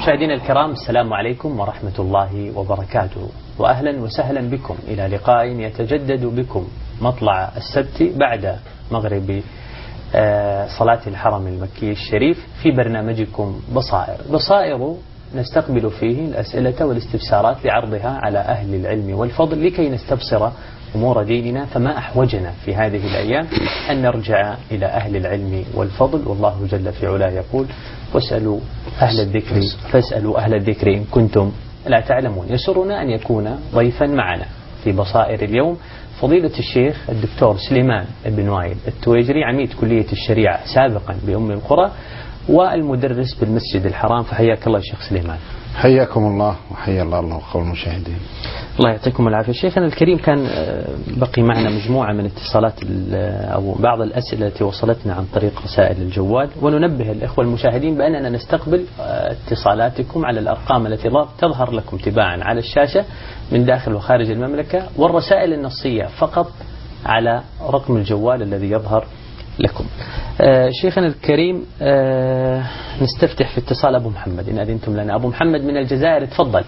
مشاهدينا الكرام، السلام عليكم ورحمة الله وبركاته، وأهلا وسهلا بكم إلى لقاء يتجدد بكم مطلع السبت بعد مغرب صلاة الحرم المكي الشريف في برنامجكم بصائر نستقبل فيه الأسئلة والاستفسارات لعرضها على أهل العلم والفضل لكي نستبصر أمور ديننا. فما أحوجنا في هذه الأيام أن نرجع إلى أهل العلم والفضل، والله جل في علاه يقول: فاسألوا أهل الذكر إن كنتم لا تعلمون. يسرنا أن يكون ضيفا معنا في بصائر اليوم فضيلة الشيخ الدكتور سليمان بن وائل التويجري، عميد كلية الشريعة سابقا بأم القرى والمدرس بالمسجد الحرام. فحياك الله شيخ سليمان. حياكم الله وحيا الله وخير المشاهدين. الله يعطيكم العافية. شيخنا الكريم، كان بقي معنا مجموعة من اتصالات أو بعض الأسئلة التي وصلتنا عن طريق رسائل الجوال، وننبه الإخوة المشاهدين بأننا نستقبل اتصالاتكم على الأرقام التي تظهر لكم تباعا على الشاشة من داخل وخارج المملكة، والرسائل النصية فقط على رقم الجوال الذي يظهر لكم. شيخنا الكريم، نستفتح في اتصال أبو محمد إن أذنتم لنا. أبو محمد من الجزائر، تفضل.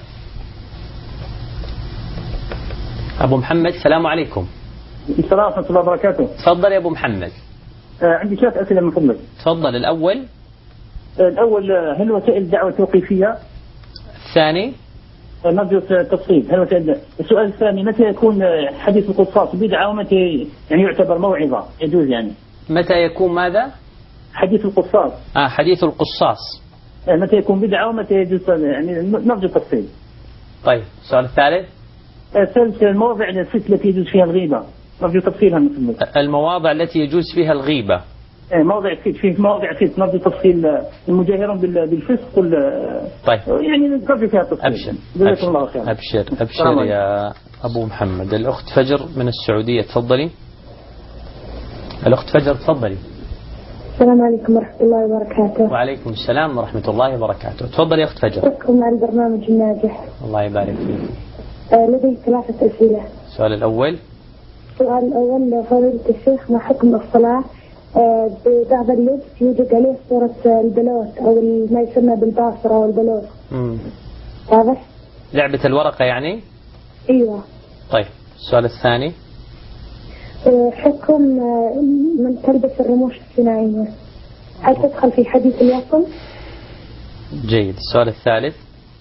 أبو محمد، السلام عليكم. السلام ورحمة الله وبركاته. تفضل يا أبو محمد. عندي 3 أسئلة من فضلك. تفضل. الأول، هل وسائل الدعوة توقيفية؟ الثاني، نرجو التفصيل. هل وسائل السؤال الثاني: متى يكون حديث القصاص بدعة ومتى يعني يعتبر موعظة يجوز يعني؟ متى يكون ماذا؟ حديث القصاص. حديث القصاص. متى يكون بدعة ومتى يجوز يعني؟ نرجو التفصيل. طيب، السؤال الثالث. الثالث: المواضع التي يجوز فيها الغيبة، نرجو تفصيلها مثل المواضع التي يجوز فيها الغيبة. في مواضع نرجو تفصيل المجاهرون بالفسق طيب، يعني نرجو فيها تفصيل. جزاكم الله خير. أبشر يا أبو محمد. الأخت فجر من السعودية، تفضلي. الأخت فجر، تفضلي. السلام عليكم ورحمة الله وبركاته. وعليكم السلام ورحمة الله وبركاته. تفضل يا أخت فجر. شكرا على البرنامج الناجح. الله يبارك فيك. لدي 3 أسئلة. السؤال الأول: فضيلة الشيخ، ما حكم الصلاة ببعض اللبس يوجد عليه صورة البلوت أو ما يسمى بالباصرة والبلوت؟ واضح؟ لعبة الورقة يعني؟ أيوة. طيب، السؤال الثاني: حكم من تلبس الرموش الصناعية، هل تدخل في حديث الوصل؟ جيد. السؤال الثالث: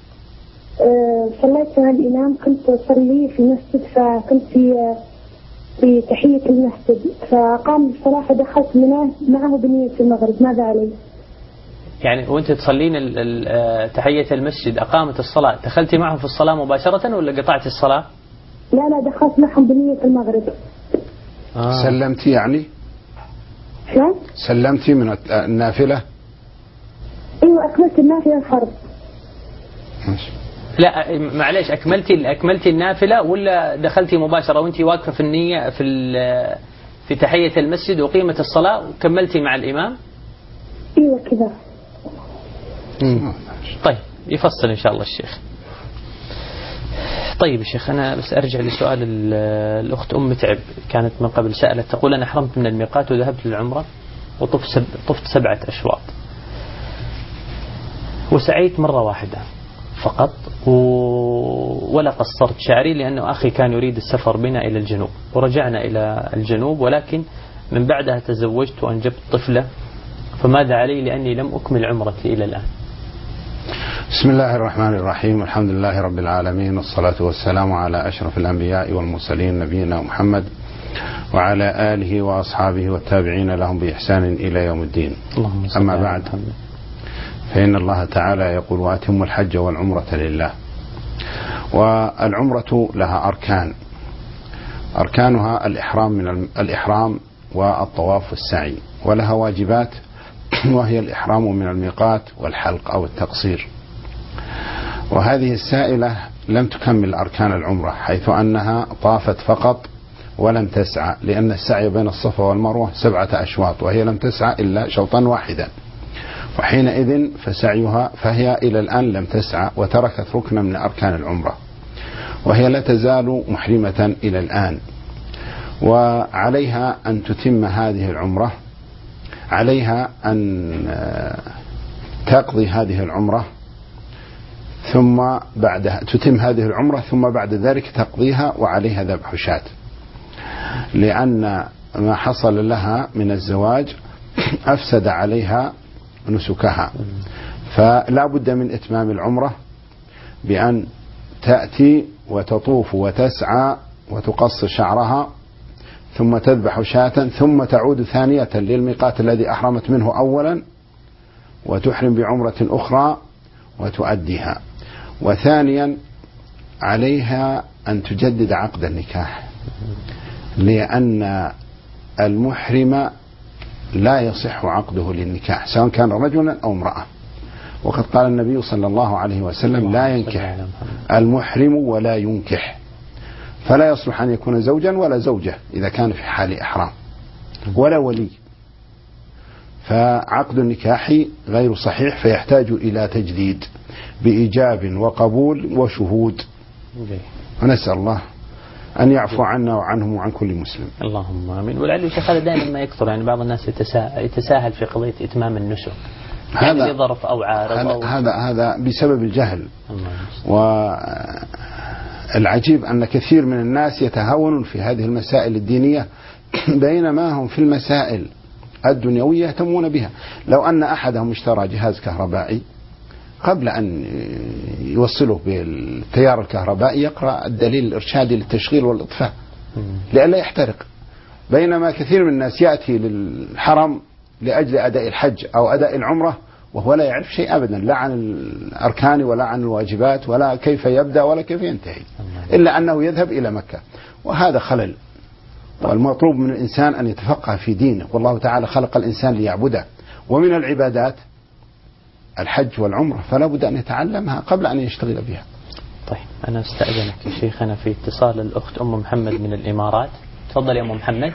صليت مع الإمام، كنت أصلي في مسجد، فكنت في تحية المسجد، فقام الصلاة فدخلت معه بنية المغرب، ماذا علي؟ يعني وانت تصلين تحية المسجد أقامت الصلاة، دخلتي معهم في الصلاة مباشرة ولا قطعت الصلاة؟ لا دخلت معهم بنية المغرب. سلمتي يعني؟ شلون؟ سلمتي من النافلة؟ ايوه، أكملت النافلة الفرض. ماشي. لا معليش، أكملتي النافلة ولا دخلتي مباشرة وانت واقفة في النية في تحية المسجد وقيمة الصلاة وكملتي مع الإمام؟ ايوه كذا. طيب، يفصل إن شاء الله الشيخ. طيب يا شيخ، أنا بس أرجع لسؤال الأخت أم تعب، كانت من قبل سألت تقول: أنا حرمت من الميقات وذهبت للعمرة وطفت 7 أشواط وسعيت مرة واحدة فقط ولا قصرت شعري، لأنه أخي كان يريد السفر بنا إلى الجنوب ورجعنا إلى الجنوب، ولكن من بعدها تزوجت وأنجبت طفلة، فماذا علي لأني لم أكمل عمرتي إلى الآن؟ بسم الله الرحمن الرحيم، الحمد لله رب العالمين، والصلاة والسلام على أشرف الأنبياء والمرسلين نبينا محمد وعلى آله وأصحابه والتابعين لهم بإحسان إلى يوم الدين. أما بعد، فإن الله تعالى يقول: وأتموا الحج والعمرة لله. والعمرة لها أركانها الإحرام والطواف والسعي، ولها واجبات، وهي الإحرام من الميقات والحلق أو التقصير. وهذه السائلة لم تكمل أركان العمرة، حيث أنها طافت فقط ولم تسعى، لأن السعي بين الصفا والمروة 7 أشواط، وهي لم تسعى إلا شوطا واحدا، وحينئذ فهي إلى الآن لم تسعى وتركت ركنا من أركان العمرة، وهي لا تزال محرمة إلى الآن. وعليها أن تتم هذه العمرة، عليها أن تقضي هذه العمرة ثم بعدها تتم هذه العمرة، ثم بعد ذلك تقضيها وعليها ذبح شاة، لأن ما حصل لها من الزواج أفسد عليها نسكها. فلا بد من إتمام العمرة بأن تأتي وتطوف وتسعى وتقص شعرها، ثم تذبح شاة، ثم تعود ثانية للميقات الذي أحرمت منه أولا وتحرم بعمرة أخرى وتؤديها. وثانيا عليها أن تجدد عقد النكاح، لأن المحرم لا يصح عقده للنكاح سواء كان رجلا أو امرأة، وقد قال النبي صلى الله عليه وسلم: لا ينكح المحرم ولا ينكح، فلا يصلح أن يكون زوجا ولا زوجة إذا كان في حال إحرام، ولا ولي. فعقد النكاح غير صحيح، فيحتاج إلى تجديد بإيجاب وقبول وشهود. ونسأل الله أن يعفو عنا وعنهم وعن كل مسلم. اللهم آمين. ولعل الشيخ هذا دائما ما يكثر، يعني بعض الناس يتساهل في قضية إتمام النسك، هذا يعني لظرف أو عارض هذا بسبب الجهل. والعجيب أن كثير من الناس يتهاونون في هذه المسائل الدينية بينما هم في المسائل الدنيوية يهتمون بها. لو أن أحدهم اشترى جهاز كهربائي قبل أن يوصله بالتيار الكهربائي يقرأ الدليل الإرشادي للتشغيل والإطفاء لئلا يحترق، بينما كثير من الناس يأتي للحرم لأجل أداء الحج أو أداء العمرة وهو لا يعرف شيء أبدا، لا عن الأركان ولا عن الواجبات ولا كيف يبدأ ولا كيف ينتهي، إلا أنه يذهب إلى مكة، وهذا خلل. والمطلوب من الإنسان أن يتفقه في دينه، والله تعالى خلق الإنسان ليعبده، ومن العبادات الحج والعمرة، فلا بد أن يتعلمها قبل أن يشتغل بها. طيب أنا أستأذنك يا شيخنا في اتصال الأخت أم محمد من الإمارات. تفضلي يا أم محمد.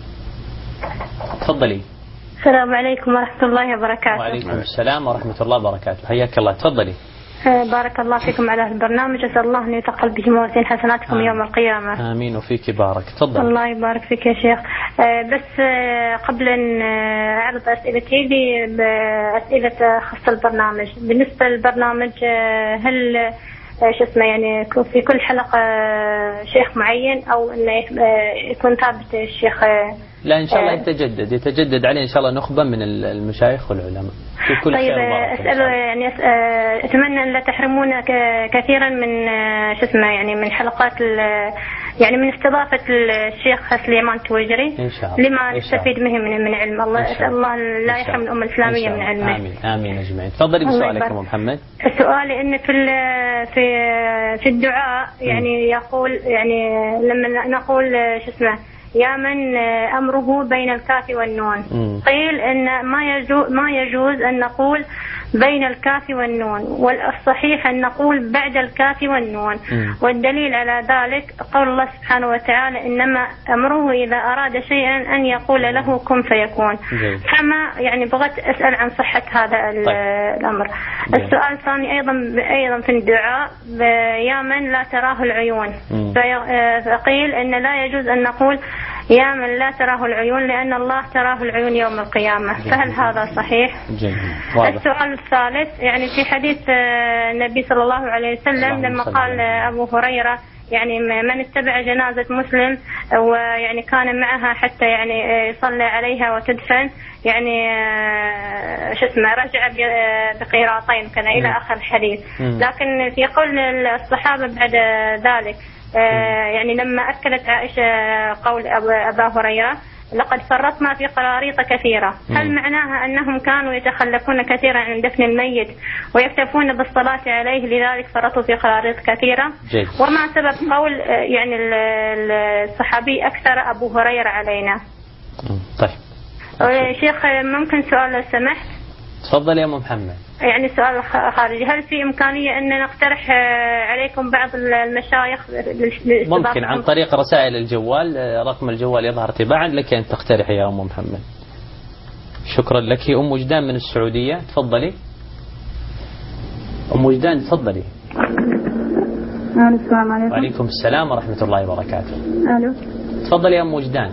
تفضلي. السلام عليكم ورحمة الله وبركاته. وعليكم السلام ورحمة الله وبركاته، حياك الله. تفضلي. بارك الله فيكم على البرنامج، أسأل الله أن يتقبل به موازين حسناتكم يوم القيامة. آمين وفيك بارك. تفضل. الله يبارك فيك يا شيخ. بس قبل أن أعرض أسئلتي بأسئلة خاصة البرنامج. بالنسبة للبرنامج هل يعني في كل حلقة شيخ معين أو أنه يكون ثابت الشيخ؟ لا إن شاء الله يتجدد عليه إن شاء الله نخبة من المشايخ والعلماء في كل طيب أسأله يعني أتمنى أن لا تحرمونا كثيرا من يعني من حلقات يعني من استضافة الشيخ سليمان التويجري إن شاء الله لما نستفيد منه من علم الله. أسأل الله لا يحرم الأمة الإسلامية من علمه. آمين آمين أجمعين. تفضلي بسؤالك يا محمد. السؤال إن في الدعاء يعني يقول يعني لما نقول يا من أمره بين الكاف والنون، قيل إن ما يجوز أن نقول بين الكاف والنون، والصحيح أن نقول بعد الكاف والنون. والدليل على ذلك قول الله سبحانه وتعالى: إنما أمره إذا أراد شيئا أن يقول له كن فيكون. فما يعني بغيت أسأل عن صحة هذا الأمر. السؤال الثاني أيضا في الدعاء: يا من لا تراه العيون، فقيل إن لا يجوز أن نقول يا من لا تراه العيون لأن الله تراه العيون يوم القيامة. فهل هذا صحيح؟ السؤال الثالث يعني في حديث النبي صلى الله عليه وسلم لما قال أبو هريرة يعني من اتبع جنازة مسلم ويعني كان معها حتى يعني يصلي عليها وتدفن يعني رجع بقيراطين كان إلى آخر الحديث. لكن في قول الصحابة بعد ذلك يعني لما أكدت عائشة قول أبا هريرة: لقد فرطنا في قراريط كثيرة، هل معناها أنهم كانوا يتخلفون كثيرا عن دفن الميت ويكتفون بالصلاة عليه لذلك فرطوا في قراريط كثيرة؟ وما سبب قول يعني الصحابي أكثر أبو هريرة علينا؟ طيب شيخ ممكن سؤال لو سمحت؟ تفضل يا محمد. يعني سؤال خارجي: هل في إمكانية أن نقترح عليكم بعض المشايخ ممكن عن طريق رسائل الجوال، رقم الجوال يظهر تباعا لك أن تقترح يا أم محمد. شكرا لك. أم وجدان من السعودية. تفضلي أم وجدان. تفضلي. السلام عليكم. وعليكم السلام ورحمة الله وبركاته. ألو. تفضلي يا أم وجدان.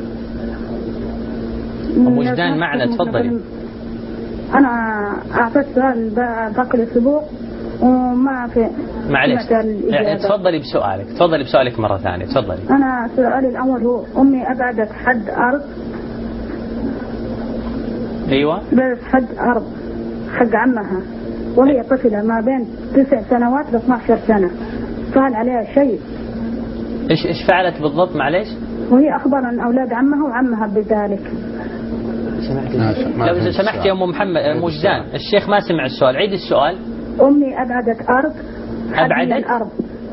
أم وجدان معنا. تفضلي. أنا أعطيت سؤال باقي الأسبوع وما في. معلش تفضلي بسؤالك مرة ثانية. تفضلي. أنا سؤالي الأول هو أمي أبعدت حد أرض. أيوة. بس حد أرض حق عمها وهي طفلة ما بين 9 سنوات ل 12 سنة، فهل عليها شيء؟ إيش فعلت بالضبط معلش؟ وهي أخبر عن أولاد عمها وعمها بذلك. لو سمحت يا أم محمد مجدان، الشيخ ما سمع السؤال، عيد السؤال. أمي أبعدت أرض. أبعدت الأرض.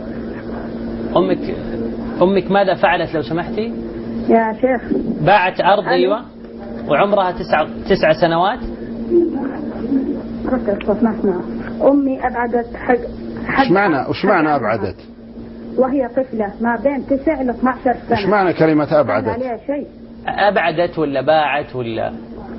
أمك ماذا فعلت لو سمحتي؟ يا شيخ. باعت أرض. أيوة. وعمرها 9 سنوات. ركز الصوت ما اسمع. أمي أبعدت حق. وش معنى أبعدت؟ وهي طفلة ما بين 9 ل 12 سنة. وش معنى كلمة أبعدت؟ عليها شيء. أبعدت ولا باعت ولا؟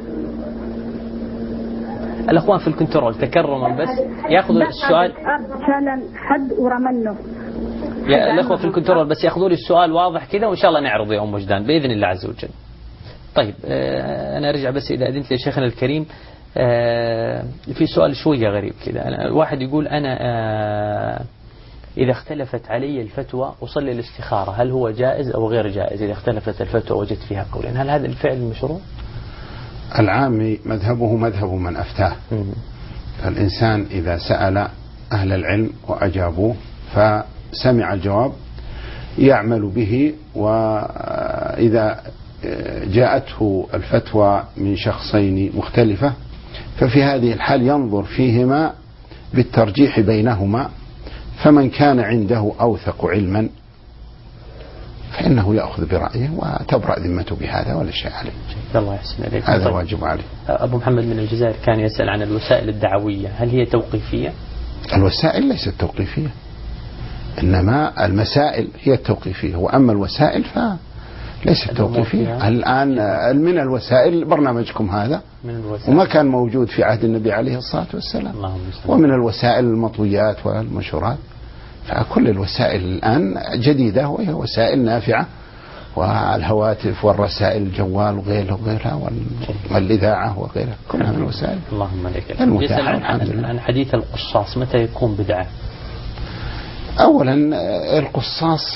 الأخوان في الكنترول تكرما بس يأخذوا السؤال. شالا حد ورمنه. يا الأخوة في الكنترول بس يأخذوا لي السؤال واضح كذا وإن شاء الله نعرضه يا أم وجدان بإذن الله عز وجل. طيب أنا أرجع بس إذا أذنت لي شيخنا الكريم. في سؤال شوية غريب كذا. واحد يقول أنا إذا اختلفت علي الفتوى أصلي الاستخارة، هل هو جائز أو غير جائز؟ إذا اختلفت الفتوى وجدت فيها قولين، هل هذا الفعل مشروع؟ العامي مذهبه مذهب من أفتاه. فالإنسان إذا سأل أهل العلم وأجابوه فسمع الجواب يعمل به، وإذا جاءته الفتوى من شخصين مختلفة ففي هذه الحال ينظر فيهما بالترجيح بينهما، فمن كان عنده أوثق علما فإنه يأخذ برأيه وتبرأ ذمته بهذا ولا شيء عليه. الله يحسن إليك. هذا واجب عليه. أبو محمد من الجزائر كان يسأل عن الوسائل الدعوية، هل هي توقيفية؟ الوسائل ليست توقيفية، إنما المسائل هي التوقيفية، وأما الوسائل فليست توقيفية. الآن من الوسائل برنامجكم هذا وما كان موجود في عهد النبي عليه الصلاة والسلام، ومن الوسائل المطويات والمنشورات، فكل الوسائل الآن جديدة وهي وسائل نافعة، والهواتف والرسائل الجوال وغيرها والإذاعة وغيرها كلها من الوسائل. اللهم لك المتاحة الحمد لله. عن حديث القصاص متى يكون بدعة؟ أولا القصاص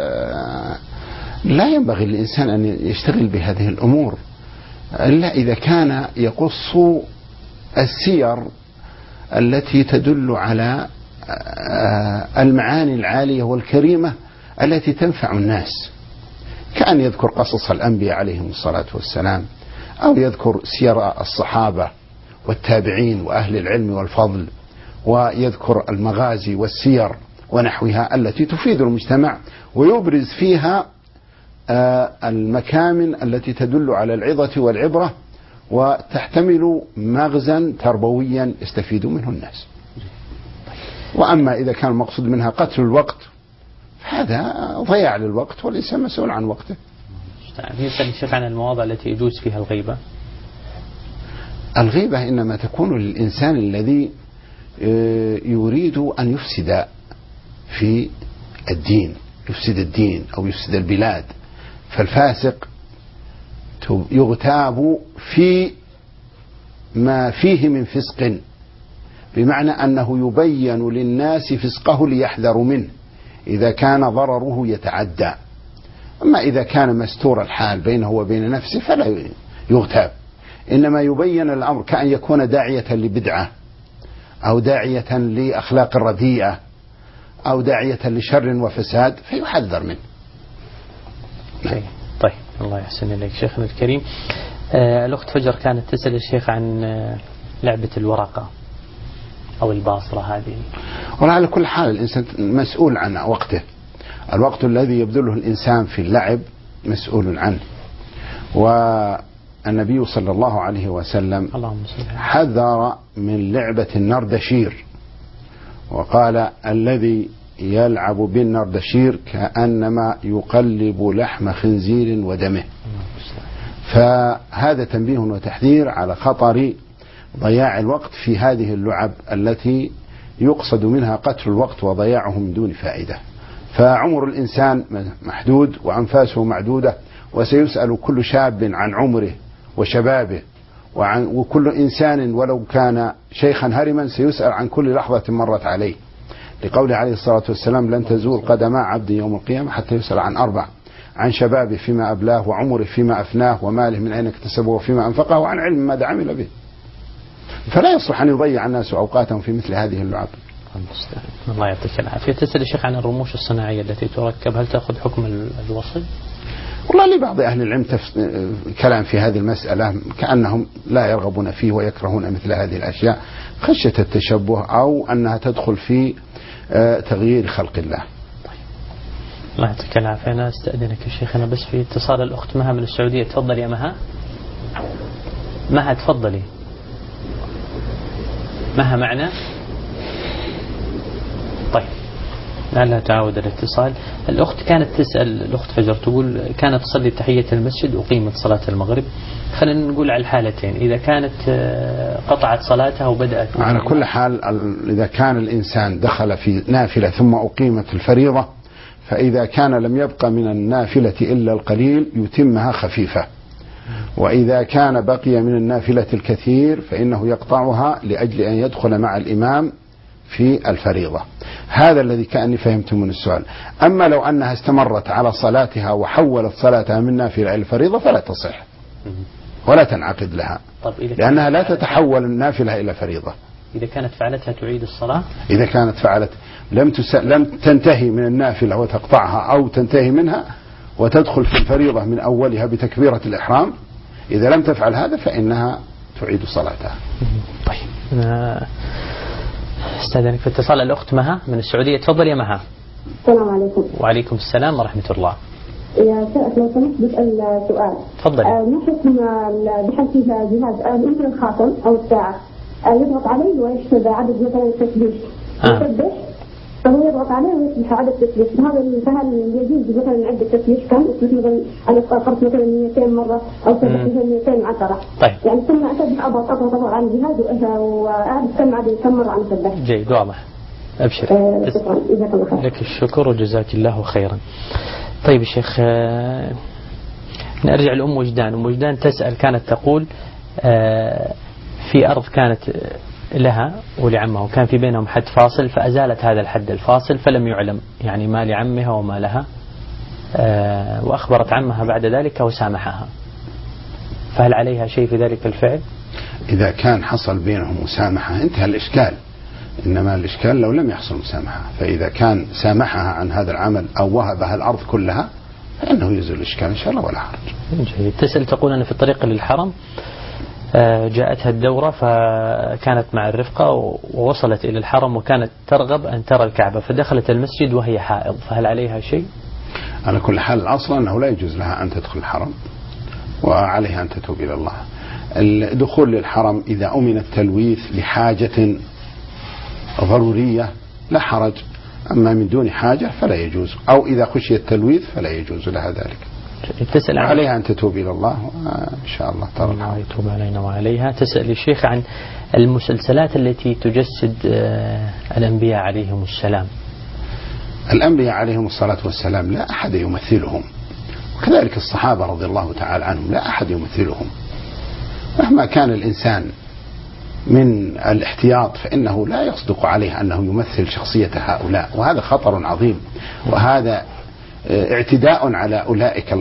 لا ينبغي للإنسان أن يشتغل بهذه الأمور إلا إذا كان يقص السير التي تدل على المعاني العالية والكريمة التي تنفع الناس، كأن يذكر قصص الأنبياء عليهم الصلاة والسلام، أو يذكر سير الصحابة والتابعين وأهل العلم والفضل، ويذكر المغازي والسير ونحوها التي تفيد المجتمع ويبرز فيها المكامن التي تدل على العظة والعبرة وتحتمل مغزا تربويا يستفيد منه الناس. وأما إذا كان المقصود منها قتل الوقت هذا ضياع للوقت والإنسان مسؤول عن وقته. يسأل الشيخ عن المواضع التي يجوز فيها الغيبة. الغيبة إنما تكون للإنسان الذي يريد أن يفسد في الدين، يفسد الدين أو يفسد البلاد، فالفاسق يغتاب في ما فيه من فسق، بمعنى أنه يبين للناس فسقه ليحذروا منه إذا كان ضرره يتعدى. أما إذا كان مستور الحال بينه وبين نفسه فلا يغتاب، إنما يبين الأمر كأن يكون داعية لبدعة أو داعية لأخلاق رديئة أو داعية لشر وفساد فيحذر منه. طيب الله يحسن إليك شيخنا الكريم. الأخت فجر كانت تسأل الشيخ عن لعبة الورقة أو الباصرة هذه. وعلى كل حال الإنسان مسؤول عن وقته، الوقت الذي يبذله الإنسان في اللعب مسؤول عنه. والنبي صلى الله عليه وسلم حذر من لعبة النردشير وقال الذي يلعب بالنردشير كأنما يقلب لحم خنزير ودمه. فهذا تنبيه وتحذير على خطر ضياع الوقت في هذه اللعب التي يقصد منها قتل الوقت وضياعه من دون فائدة. فعمر الإنسان محدود وأنفاسه معدودة، وسيسأل كل شاب عن عمره وشبابه وكل إنسان ولو كان شيخا هرما سيسأل عن كل لحظة مرت عليه، لقوله عليه الصلاة والسلام: لن تزول قدما عبد يوم القيامة حتى يسأل عن 4: عن شبابه فيما أبلاه، وعمره فيما أفناه، وماله من أين اكتسبه وفيما أنفقه، وعن علم ماذا عمل به. فلا يصلح أن يضيع الناس أوقاتهم في مثل هذه اللعب. الله يعطيك العافية. تسأل الشيخ عن الرموش الصناعية التي تركب، هل تأخذ حكم الوصل؟ والله لبعض أهل العلم كلام في هذه المسألة، كأنهم لا يرغبون فيه ويكرهون مثل هذه الأشياء خشية التشبه أو أنها تدخل في تغيير خلق الله. طيب. الله يعطيك العافية. أنا أستأذنك يا شيخ، أنا بس في اتصال الأخت مها من السعودية. تفضل يا مها. مها تفضلي. مها معنا؟ طيب لعلها تعود الاتصال. الأخت كانت تسأل، الأخت فجر، تقول كانت تصلي تحية المسجد وقيمت صلاة المغرب. خلينا نقول على الحالتين، إذا كانت قطعت صلاتها وبدأت على كل حال إذا كان الإنسان دخل في نافلة ثم أقيمت الفريضة، فإذا كان لم يبقى من النافلة إلا القليل يتمها خفيفة، وإذا كان بقي من النافلة الكثير فإنه يقطعها لأجل أن يدخل مع الإمام في الفريضة. هذا الذي كأني فهمت من السؤال. أما لو أنها استمرت على صلاتها وحولت صلاتها من نافلة إلى الفريضة فلا تصح ولا تنعقد لها، لأنها لا تتحول النافلة إلى فريضة. إذا كانت فعلتها تعيد الصلاة؟ إذا كانت فعلت لم تنتهي من النافلة وتقطعها، أو تنتهي منها وتدخل في الفريضة من أولها بتكبيرة الإحرام، إذا لم تفعل هذا فإنها تعيد صلاتها. طيب استاذنك في اتصال الأخت مها من السعودية. تفضل يا مها. السلام عليكم. وعليكم السلام ورحمة الله. يا شيخ لو سمحت بسأل سؤال. تفضل. ما حكم بحال فيها جهاز يمكن الخاتم أو الساعة يضغط عليه ويشتغل عدد مثلا التسبيح يسبح، فهو يضغط عليه ويسبح عدد التسبيح، فهل يجوز مثلا نعد التسبيح كم؟ مثلا أنا قرأت مثلا 200 مرة أو سبحت مثلا 200 عشرة. طيب. يعني ثم أسبح أضغط على الجهاز وأعد كم مرة عن سبح. جيد واضح. أبشر. شكرا. جزاك الله خير. لك الشكر وجزاك الله خيرا. طيب يا شيخ، نرجع لأم وجدان. أم وجدان تسأل، كانت تقول في أرض كانت لها ولعمها وكان في بينهم حد فاصل، فأزالت هذا الحد الفاصل فلم يعلم يعني ما لعمها وما لها، وأخبرت عمها بعد ذلك وسامحها، فهل عليها شيء في ذلك الفعل؟ إذا كان حصل بينهم مسامحة انتهى الإشكال، إنما الإشكال لو لم يحصل مسامحة، فإذا كان سامحها عن هذا العمل أو وهبها الأرض كلها فإنه يزول الإشكال إن شاء الله ولا حرج. جيد. تسأل تقول أن في الطريق للحرم جاءتها الدورة فكانت مع الرفقة ووصلت إلى الحرم وكانت ترغب أن ترى الكعبة، فدخلت المسجد وهي حائض، فهل عليها شيء؟ على كل حال الأصل أنه لا يجوز لها أن تدخل الحرم وعليها أن تتوب إلى الله. الدخول للحرم إذا أمن التلويث لحاجة ضرورية لا حرج، أما من دون حاجة فلا يجوز، أو إذا خشي التلويث فلا يجوز لها ذلك. تسأل عليها أن تتوب إلى الله إن شاء الله ترى الله يتوب علينا وعليها. تسأل الشيخ عن المسلسلات التي تجسد الأنبياء عليهم السلام. الأنبياء عليهم الصلاة والسلام لا أحد يمثلهم، وكذلك الصحابة رضي الله تعالى عنهم لا أحد يمثلهم. مهما كان الإنسان من الاحتياط فإنه لا يصدق عليه أنه يمثل شخصية هؤلاء، وهذا خطر عظيم، وهذا اعتداء على أولئك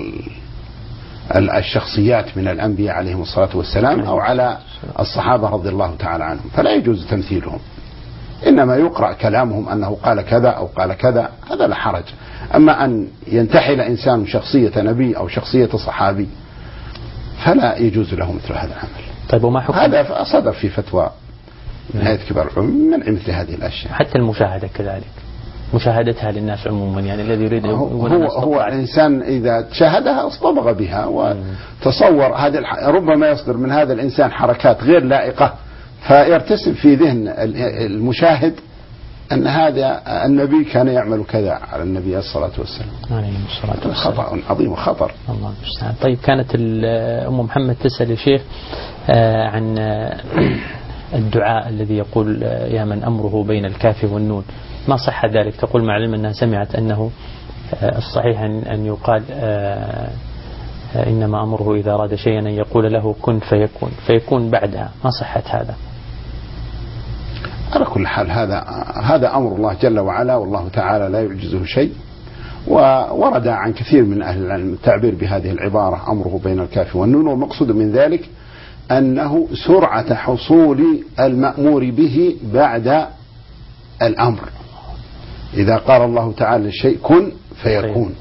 الشخصيات من الأنبياء عليهم الصلاة والسلام أو على الصحابة رضي الله تعالى عنهم، فلا يجوز تمثيلهم. إنما يقرأ كلامهم أنه قال كذا أو قال كذا، هذا لا حرج. أما أن ينتحل إنسان شخصية نبي أو شخصية صحابي فلا يجوز له مثل هذا العمل. طيب وما حكم هذا صدر في فتوى من هيئة كبار العلماء منع مثل هذه الأشياء. حتى المشاهدة كذلك، مشاهدتها للناس عموما، يعني الذي يريد هو الإنسان إذا شاهدها اصطبغ بها وتصور ربما يصدر من هذا الإنسان حركات غير لائقة، فيرتسم في ذهن المشاهد أن هذا النبي كان يعمل كذا على النبي الصلاة والسلام. عليه الصلاة والسلام. خطأ عظيم وخطر. الله المستعان. طيب كانت أم محمد تسأل الشيخ عن الدعاء الذي يقول يا من أمره بين الكاف والنون، ما صح ذلك؟ تقول مع العلم أنها سمعت أنه الصحيح أن يقال إنما أمره إذا أراد شيئا أن يقول له كن فيكون بعدها. ما صحة هذا؟ على كل حال هذا أمر الله جل وعلا، والله تعالى لا يعجزه شيء. وورد عن كثير من أهل العلم التعبير بهذه العبارة أمره بين الكاف والنون، والمقصود من ذلك أنه سرعة حصول المأمور به بعد الأمر. إذا قال الله تعالى للشيء كن فيكون،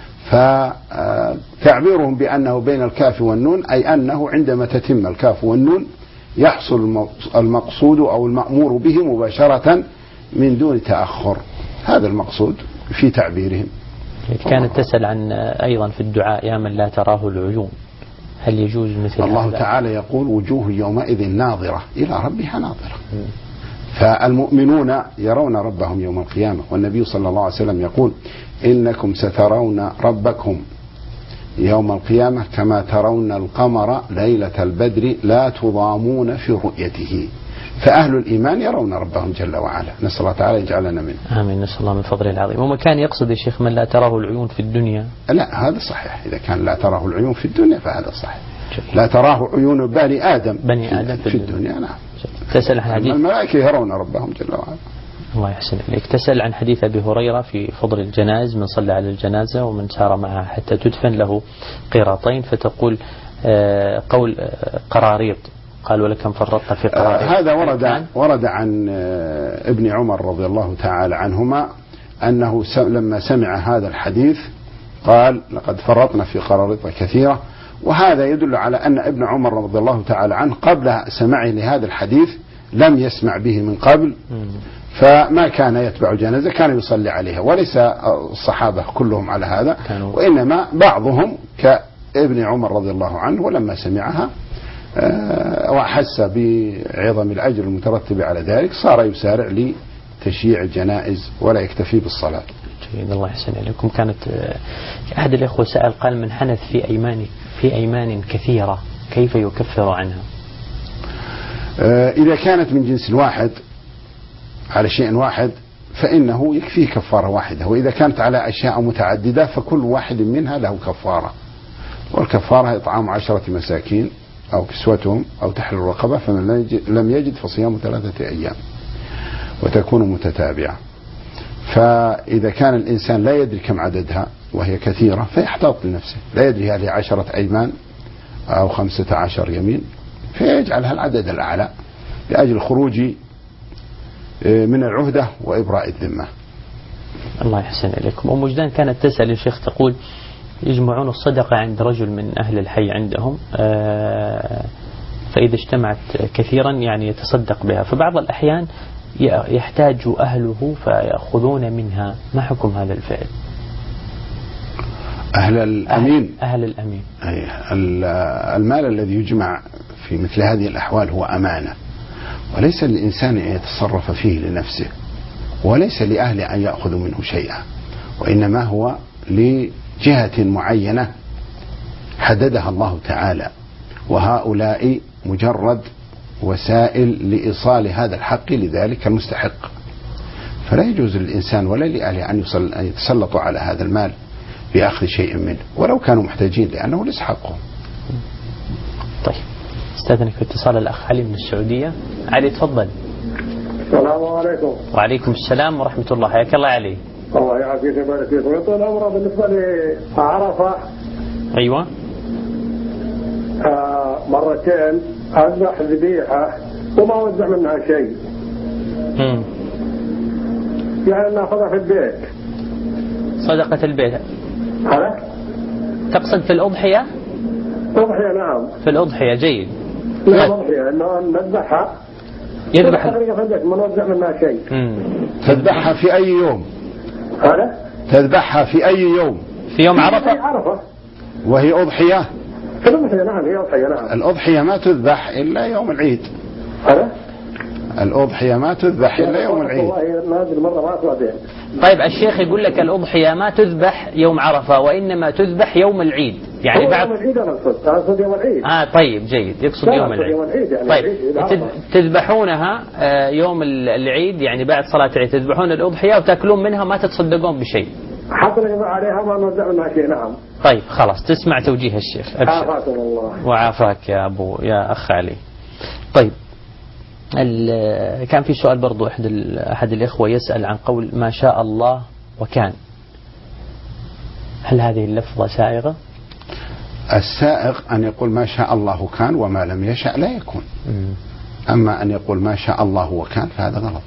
فتعبيرهم بأنه بين الكاف والنون أي أنه عندما تتم الكاف والنون يحصل المقصود أو المأمور به مباشرة من دون تأخر. هذا المقصود في تعبيرهم. كانت تسأل عن أيضا في الدعاء يا من لا تراه العيون، هل يجوز مثل الله تعالى يقول وجوه يومئذ ناظرة إلى ربها ناظرة. فالمؤمنون يرون ربهم يوم القيامة، والنبي صلى الله عليه وسلم يقول إنكم سترون ربكم يوم القيامة كما ترون القمر ليلة البدر لا تضامون في رؤيته. فأهل الإيمان يرون ربهم جل وعلا، نسأل الله تعالى يجعلنا منه. آمين، نسأل الله من فضله العظيم. وما كان يقصد يا شيخ من لا تراه العيون في الدنيا؟ لا، هذا صحيح. إذا كان لا تراه العيون في الدنيا فهذا صحيح. لا تراه عيون بني آدم في الدنيا. نعم. تسأل عن حديث الملائكة يرون ربهم جل وعلا. الله يحسن إليك. تسأل عن حديث أبي هريرة في فضل الجنائز، من صلى على الجنازة ومن سار معها حتى تدفن له قيراطين، فتقول قول قراريط، قال ولكم فرطت في قراريط. هذا ورد عن ابن عمر رضي الله تعالى عنهما أنه لما سمع هذا الحديث قال لقد فرطنا في قراريط كثيرة. وهذا يدل على أن ابن عمر رضي الله تعالى عنه قبل سماعه لهذا الحديث لم يسمع به من قبل، فما كان يتبع جنازة، كان يصلي عليها. وليس الصحابة كلهم على هذا، وإنما بعضهم كابن عمر رضي الله عنه، ولما سمعها وأحس بعظم الأجر المترتب على ذلك صار يسارع لتشييع الجنائز ولا يكتفي بالصلاة. جيد، الله يحسن إليكم. كانت أحد الإخوة سأل قال من حنث في أيمان كثيرة كيف يكفر عنها؟ إذا كانت من جنس واحد على شيء واحد فإنه يكفيه كفارة واحدة، وإذا كانت على أشياء متعددة فكل واحد منها له كفارة. والكفارة إطعام 10 مساكين أو كسوتهم أو تحرير رقبة، فمن لم يجد فصيام 3 أيام وتكون متتابعة. فإذا كان الإنسان لا يدري كم عددها وهي كثيرة فيحتاط لنفسه، لا يدري هذه 10 أيمان أو 15 يمين، فيجعلها العدد الأعلى لأجل خروج من العهدة وإبراء الذمة. الله يحسن إليكم. أم وجدان كانت تسأل يا شيخ، تقول يجمعون الصدقة عند رجل من أهل الحي عندهم، فإذا اجتمعت كثيرا يعني يتصدق بها، فبعض الأحيان يحتاج أهله فيأخذون منها، ما حكم هذا الفعل؟ أهل الأمين المال الذي يجمع في مثل هذه الأحوال هو أمانة، وليس للإنسان أن يتصرف فيه لنفسه، وليس لأهله أن يأخذوا منه شيئا، وإنما هو لجهة معينة حددها الله تعالى، وهؤلاء مجرد وسائل لإيصال هذا الحق لذلك المستحق. فلا يجوز للإنسان ولا لأهله أن يتسلطوا على هذا المال بأخذ شيء منه ولو كانوا محتاجين، لأنه ليس حقهم. طيب، استاذنك في اتصال الأخ علي من السعودية. علي تفضل. السلام عليكم. وعليكم السلام ورحمة الله. حياك الله علي. الله يعافيك ويبارك فيك. ويطول عمره. بالنسبة لعرفة، أيوة، مرتين أذبح ذبيحة وما وزع منها شيء، يعني ناخذها في البيت صدقة البيت. هلا؟ تقصد في الأضحية؟ أضحية، نعم، في الأضحية. جيد. لا الأضحية إنه نذبحها، يذبح في البيت ما نوزع منها شيء. تذبحها في أي يوم؟ هلا؟ تذبحها في أي يوم؟ في يوم عرفة. وهي أضحية؟ الأضحية نعم، هي أضحية نعم. الأضحية ما تذبح إلا يوم العيد. هلا؟ الأضحية ما تذبح إلا يوم العيد. والله هذه المرة ما أسمع. طيب الشيخ يقول لك الأضحية ما تذبح يوم عرفة وإنما تذبح يوم العيد، يعني بعد يوم العيد. أنا أقصد يوم العيد. طيب جيد، يقصد يوم العيد. يعني طيب تذبحونها يوم العيد، يعني بعد صلاة العيد تذبحون الأضحية وتأكلون منها، ما تتصدقون بشيء. حتى نقضى عليها ما نوزع منها شيء. نعم. طيب خلاص تسمع توجيه الشيخ. عافاكم الله. وعافاك يا أخ علي. طيب كان في سؤال برضو أحد الإخوة يسأل عن قول ما شاء الله وكان، هل هذه اللفظة سائغة؟ السائغ أن يقول ما شاء الله كان وما لم يشأ لا يكون. أما أن يقول ما شاء الله وكان فهذا غلط.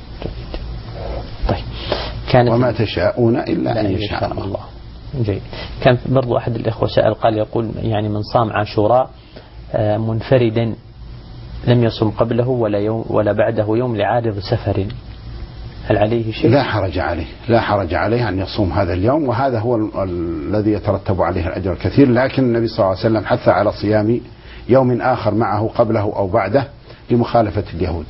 طيب كانت وما تشاءون إلا أن يشاء الله. جيد. كان برضو أحد الإخوة سأل قال يقول يعني من صام عاشوراء منفردا لم يصم قبله ولا بعده يوم لعارض سفر، هل عليه شيء؟ لا حرج عليه أن يصوم هذا اليوم، وهذا هو الذي يترتب عليه الأجر الكثير. لكن النبي صلى الله عليه وسلم حث على صيام يوم آخر معه قبله أو بعده لمخالفة اليهود.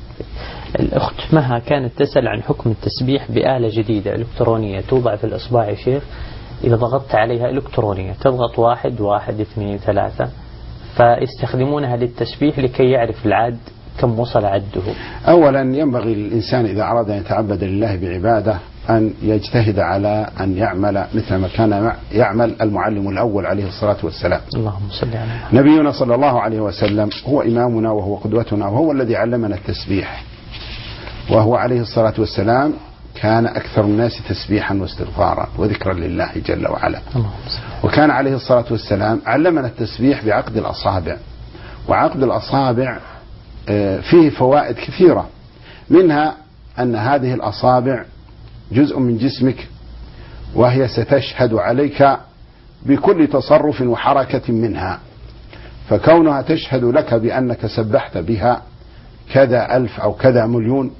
الأخت مها كانت تسأل عن حكم التسبيح بآلة جديدة إلكترونية توضع في الإصبع يا شيخ، إذا ضغطت عليها إلكترونية تضغط 1 1 2 3 فيستخدمونها للتسبيح لكي يعرف العد كم وصل عده. أولا ينبغي للإنسان إذا أراد أن يتعبد لله بعبادة أن يجتهد على أن يعمل مثل ما كان يعمل المعلم الأول عليه الصلاة والسلام. اللهم صل على نبينا صلى الله عليه وسلم هو إمامنا وهو قدوتنا وهو الذي علمنا التسبيح، وهو عليه الصلاة والسلام كان أكثر الناس تسبيحا واستغفارا وذكرا لله جل وعلا. وكان عليه الصلاة والسلام علمنا التسبيح بعقد الأصابع، وعقد الأصابع فيه فوائد كثيرة، منها أن هذه الأصابع جزء من جسمك وهي ستشهد عليك بكل تصرف وحركة منها، فكونها تشهد لك بأنك سبحت بها كذا 1000 أو كذا مليون،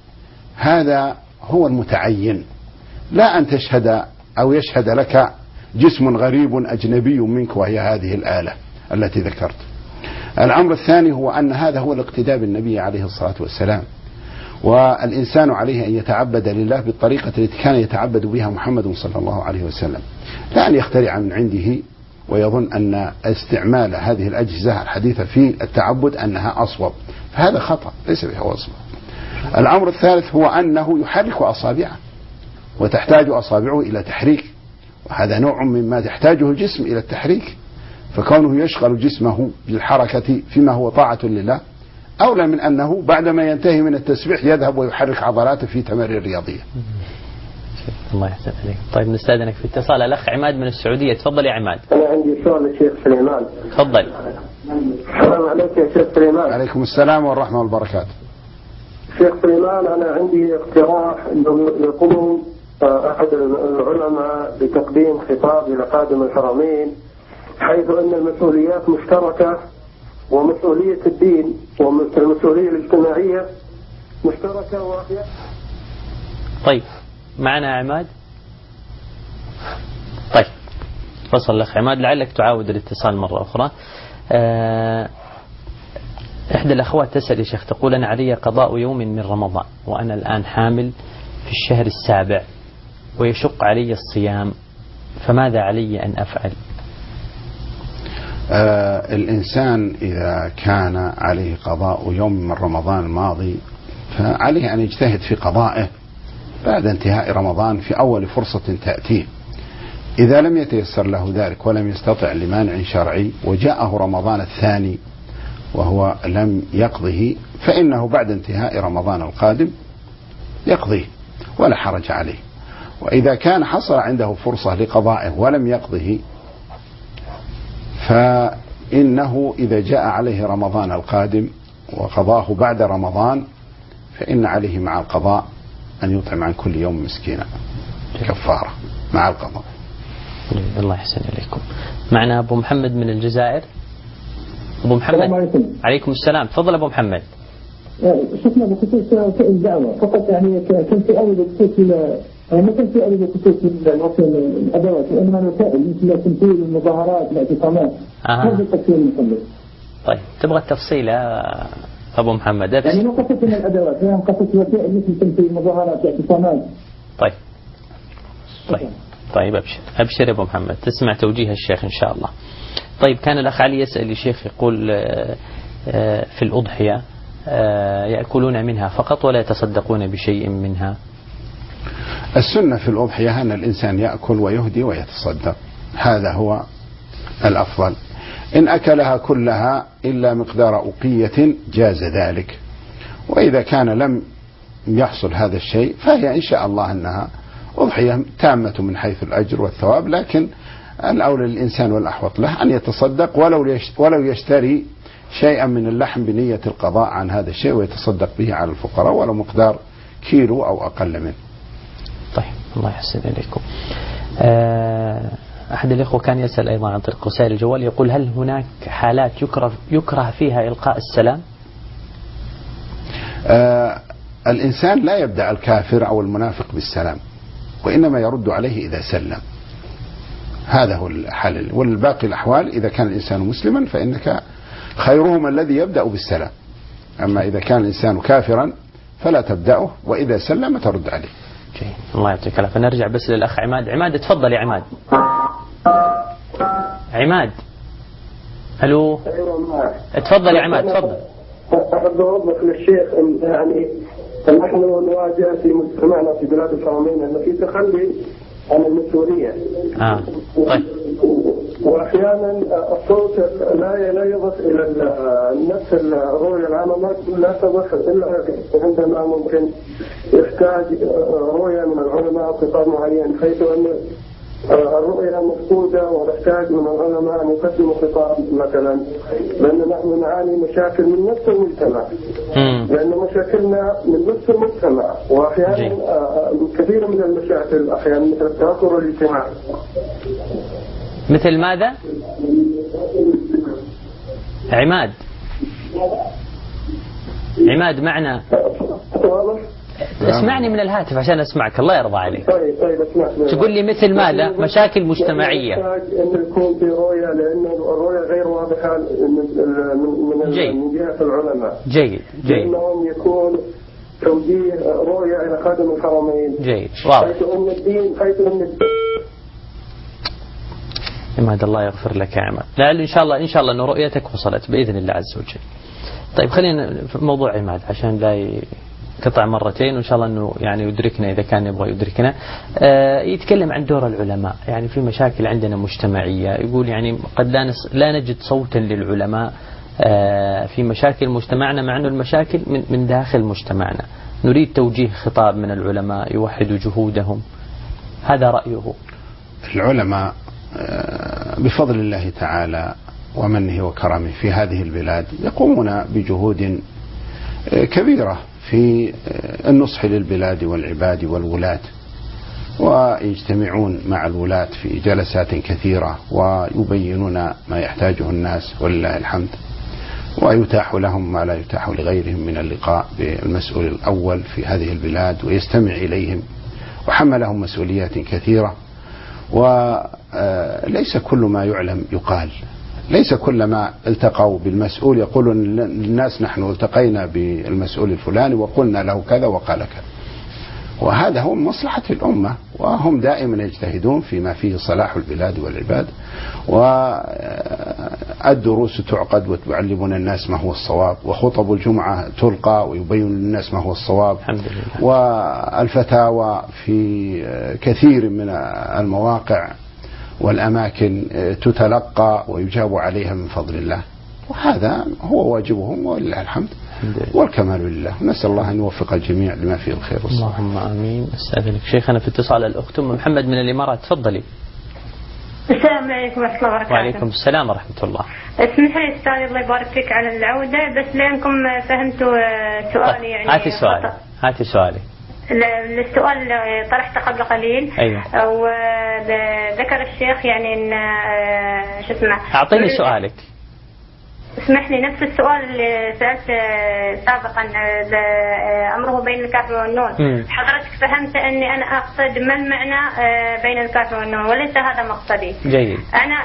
هذا هو المتعين، لا أن تشهد أو يشهد لك جسم غريب أجنبي منك وهي هذه الآلة التي ذكرت. الأمر الثاني هو أن هذا هو الاقتداء بالنبي عليه الصلاة والسلام، والإنسان عليه أن يتعبد لله بالطريقة التي كان يتعبد بها محمد صلى الله عليه وسلم، لا أن يخترع من عنده ويظن أن استعمال هذه الأجهزة الحديثة في التعبد أنها أصوب، فهذا خطأ ليس بها أصوب. الأمر الثالث هو أنه يحرك أصابعه وتحتاج أصابعه إلى تحريك، وهذا نوع مما تحتاجه الجسم إلى التحريك، فكونه يشغل جسمه بالحركة فيما هو طاعة لله أولى من أنه بعدما ينتهي من التسبيح يذهب ويحرك عضلاته في تمارين رياضية. الله يحسن عليك. طيب نستأذنك في اتصال الأخ عماد من السعودية. تفضل يا عماد. أنا عندي سؤال للشيخ سليمان. تفضل. السلام عليكم يا شيخ سليمان. عليكم السلام والرحمة والبركاته. شيخ سليمان أنا عندي اقتراح أنه يقوم أحد العلماء بتقديم خطاب إلى خادم الحرمين، حيث أن المسؤوليات مشتركة، ومسؤولية الدين والمسؤولية الاجتماعية مشتركة طيب معنا عماد. طيب وصل الأخ عماد، لعلك تعاود الاتصال مرة أخرى. إحدى الأخوات تسأل يا شيخ، تقول أنا علي قضاء يوم من رمضان وأنا الآن حامل في الشهر السابع ويشق علي الصيام، فماذا علي أن أفعل؟ الإنسان إذا كان عليه قضاء يوم من رمضان الماضي فعليه أن يجتهد في قضائه بعد انتهاء رمضان في أول فرصة تأتيه. إذا لم يتيسر له ذلك ولم يستطع لمانع شرعي وجاءه رمضان الثاني وهو لم يقضه، فإنه بعد انتهاء رمضان القادم يقضيه ولا حرج عليه. وإذا كان حصل عنده فرصة لقضائه ولم يقضه، فإنه إذا جاء عليه رمضان القادم وقضاه بعد رمضان فإن عليه مع القضاء أن يطعم عن كل يوم مسكينا كفارة مع القضاء. الله يحسن إليكم. معنا أبو محمد من الجزائر. أبو محمد. السلام عليكم. عليكم السلام. تفضل أبو محمد. شفنا بخصوص الدعوة فقط، يعني كان في أول بخصوص ما كان في أول بخصوص الأدوات، وإنما الوسائل مثل التمثيل والمظاهرات والاعتصامات. هذا التفصيل المطلوب. طيب تبغى التفصيل أبو محمد؟ يعني ما قصدت من الأدوات، يعني قصدت وسائل مثل التمثيل والمظاهرات والاعتصامات. طيب أبشر يا أبو محمد، تسمع توجيه الشيخ إن شاء الله. طيب كان الأخ علي يسأل الشيخ، يقول في الأضحية يأكلون منها فقط ولا يتصدقون بشيء منها؟ السنة في الأضحية أن الإنسان يأكل ويهدي ويتصدق، هذا هو الأفضل. إن أكلها كلها إلا مقدار أقية جاز ذلك، وإذا كان لم يحصل هذا الشيء فهي إن شاء الله أنها أضحية تامة من حيث الأجر والثواب، لكن الأولى للإنسان والأحوط له أن يتصدق ولو يشتري شيئا من اللحم بنية القضاء عن هذا الشيء ويتصدق به على الفقراء ولو مقدار كيلو أو أقل منه. طيب الله يحسن إليكم. أحد الإخوة كان يسأل أيضا عن طريق رسائل الجوال، يقول هل هناك حالات يكره فيها إلقاء السلام؟ الإنسان لا يبدأ الكافر أو المنافق بالسلام، وإنما يرد عليه إذا سلم، هذا هو الحل. والباقي الأحوال إذا كان الإنسان مسلما فإنك خيرهم الذي يبدأ بالسلام، أما إذا كان الإنسان كافرا فلا تبدأه، وإذا سلم ترد عليه. جيد. الله يعطيك العافية. نرجع بس للأخ عماد. عماد تفضل يا عماد. عماد ألو. تفضل يا عماد تفضل. أحب أوضح للشيخ أن يعني نحن نواجه في مجتمعنا في بلاد الحرمين أن في تخلي عن المسؤولية. طيب. وأحيانا الصوت لا يضف إلى نفس الرؤية العامة، لا تضف إلا عندما ممكن يحتاج رؤية من العلماء خطاب معين، حيث أن الرؤية مفقودة ونحتاج من العلماء أن يقدموا خطاب مثلا، لأن نحن نعاني مشاكل من نفس المجتمع، لأن مشاكلنا من نفس المجتمع، وأحيانا كثير من المشاكل أحيانا مثل التوتر الاجتماعي. مثل ماذا؟ عماد معنا؟ اسمعني من الهاتف عشان اسمعك، الله يرضى عليك. طيب اسمعك. تقول لي مثل ماذا؟ مشاكل مجتمعية. ان يكون في رؤية، لأن الرؤية غير واضحة من جهة العلماء. جيد. لأنهم يكون توجيه رؤية إلى خادم الحرمين. جيد واضح. حيث أن الدين عماد الله يغفر لك يا عماد. لعل إن شاء الله أن رؤيتك وصلت بإذن الله عز وجل. طيب خلينا في موضوع عماد عشان لا قطع مرتين، وإن شاء الله أنه يعني يدركنا إذا كان يبغى يدركنا. يتكلم عن دور العلماء يعني في مشاكل عندنا مجتمعية، يقول يعني قد لا نجد صوتا للعلماء في مشاكل مجتمعنا، مع أنه المشاكل من داخل مجتمعنا، نريد توجيه خطاب من العلماء يوحد جهودهم. هذا رأيه. العلماء بفضل الله تعالى ومنه وكرمه في هذه البلاد يقومون بجهود كبيرة في النصح للبلاد والعباد والولاة، ويجتمعون مع الولاة في جلسات كثيرة ويبينون ما يحتاجه الناس ولله الحمد، ويتاح لهم ما لا يتاح لغيرهم من اللقاء بالمسؤول الأول في هذه البلاد ويستمع إليهم، وحملهم مسؤوليات كثيرة. وليس كل ما يعلم يقال، ليس كل ما التقوا بالمسؤول يقولون للناس نحن التقينا بالمسؤول الفلاني وقلنا له كذا وقال كذا، وهذا هو مصلحة الأمة، وهم دائما يجتهدون فيما فيه صلاح البلاد والعباد، والدروس تعقد وتعلمون الناس ما هو الصواب، وخطب الجمعة تلقى ويبين للناس ما هو الصواب، والفتاوى في كثير من المواقع والأماكن تتلقى ويجاب عليها من فضل الله، وهذا هو واجبهم ولله الحمد والكمال لله. نسأل الله أن يوفق الجميع لما فيه الخير والصلاح. اللهم آمين. أستاذنك شيخنا في اتصال الأخت أم محمد من الإمارات، تفضلي. السلام عليكم ورحمة الله وبركاته. وعليكم السلام ورحمة الله. اسمح لي أستاذ الله يبارك فيك على العودة، بس لأنكم فهمتوا سؤالي يعني. هاتي سؤالي. السؤال اللي طرحته قبل قليل. أيوة. وذكر الشيخ يعني إن شو اسمه. أعطيني سؤالك. اسمح لي نفس السؤال اللي سألت سابقا، أمره بين الكاف والنون. حضرتك فهمت أني أنا أقصد ما المعنى بين الكاف والنون، وليس هذا مقصدي. جيد. أنا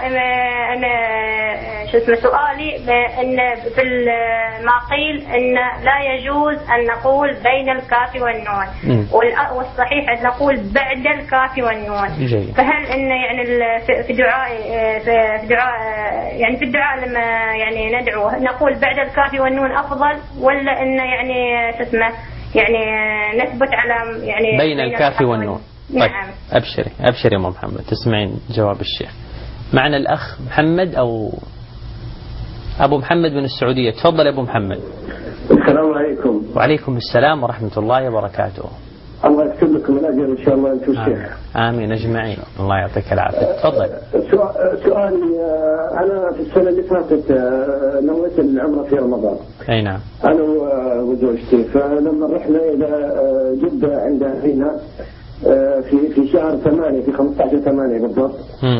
شو اسمه سؤالي إن في ما قيل إن لا يجوز أن نقول بين الكاف والنون، والصحيح أن نقول بعد الكاف والنون. جيد. فهل إن يعني في دعاء يعني في الدعاء لما يعني ندعو نقول بعد الكاف والنون أفضل، ولا إن يعني شو اسمه يعني نثبت على يعني بين الكاف والنون؟ نعم. أبشري أبشري يا أم محمد، تسمعين جواب الشيخ. معنا الأخ محمد أو أبو محمد من السعودية. تفضل يا أبو محمد. السلام عليكم. وعليكم السلام ورحمة الله وبركاته. الله يكتب لكم الأجر إن شاء الله أنتم الشيخ. آمين أجمعين، الله يعطيك العافية. تفضل. سؤالي، أنا في السنة اللي فاتت نويت العمرة في رمضان. أي نعم. أنا وزوجتي، فلما رحنا إلى جدة عند أهلنا في شهر 8 في 15/8 بالضبط.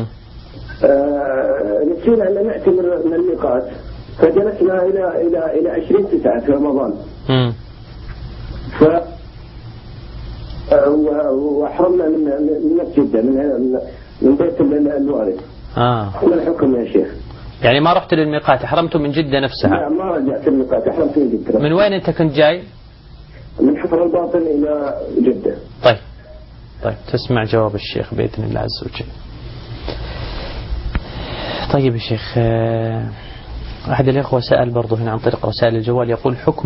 نسينا أن نعتمر من الميقات، فجلسنا إلى 20/9 في رمضان. وأحرمنا من جدة من بيت الوالد. ما الحكم يا شيخ؟ يعني ما رحت للميقات، أحرمتم من جدة نفسها؟ لا ما رجعت للميقات، أحرمت من جدة. من وين أنت كنت جاي؟ من حفر الباطن إلى جدة. طيب تسمع جواب الشيخ بإذن الله عز وجل. طيب يا شيخ، أحد الإخوة سأل برضه هنا عن طريق رسائل الجوال، يقول حكم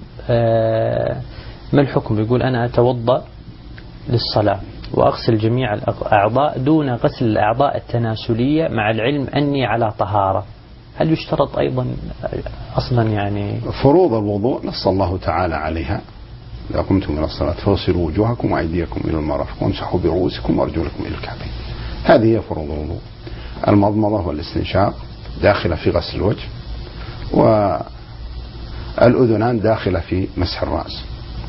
ما الحكم؟ يقول أنا أتوضأ للصلاة وأغسل جميع الأعضاء دون غسل الأعضاء التناسلية مع العلم أني على طهارة، هل يشترط أيضا أصلا يعني فروض الوضوء نص الله تعالى عليها: إذا قمتم إلى الصلاة فاغسلوا وجوهكم وأيديكم إلى المرافق وامسحوا برؤوسكم وأرجلكم إلى الكعبين. هذه هي فروض الوضوء. المضمضة والاستنشاق داخلة في غسل الوجه، والأذنان داخلة في مسح الرأس.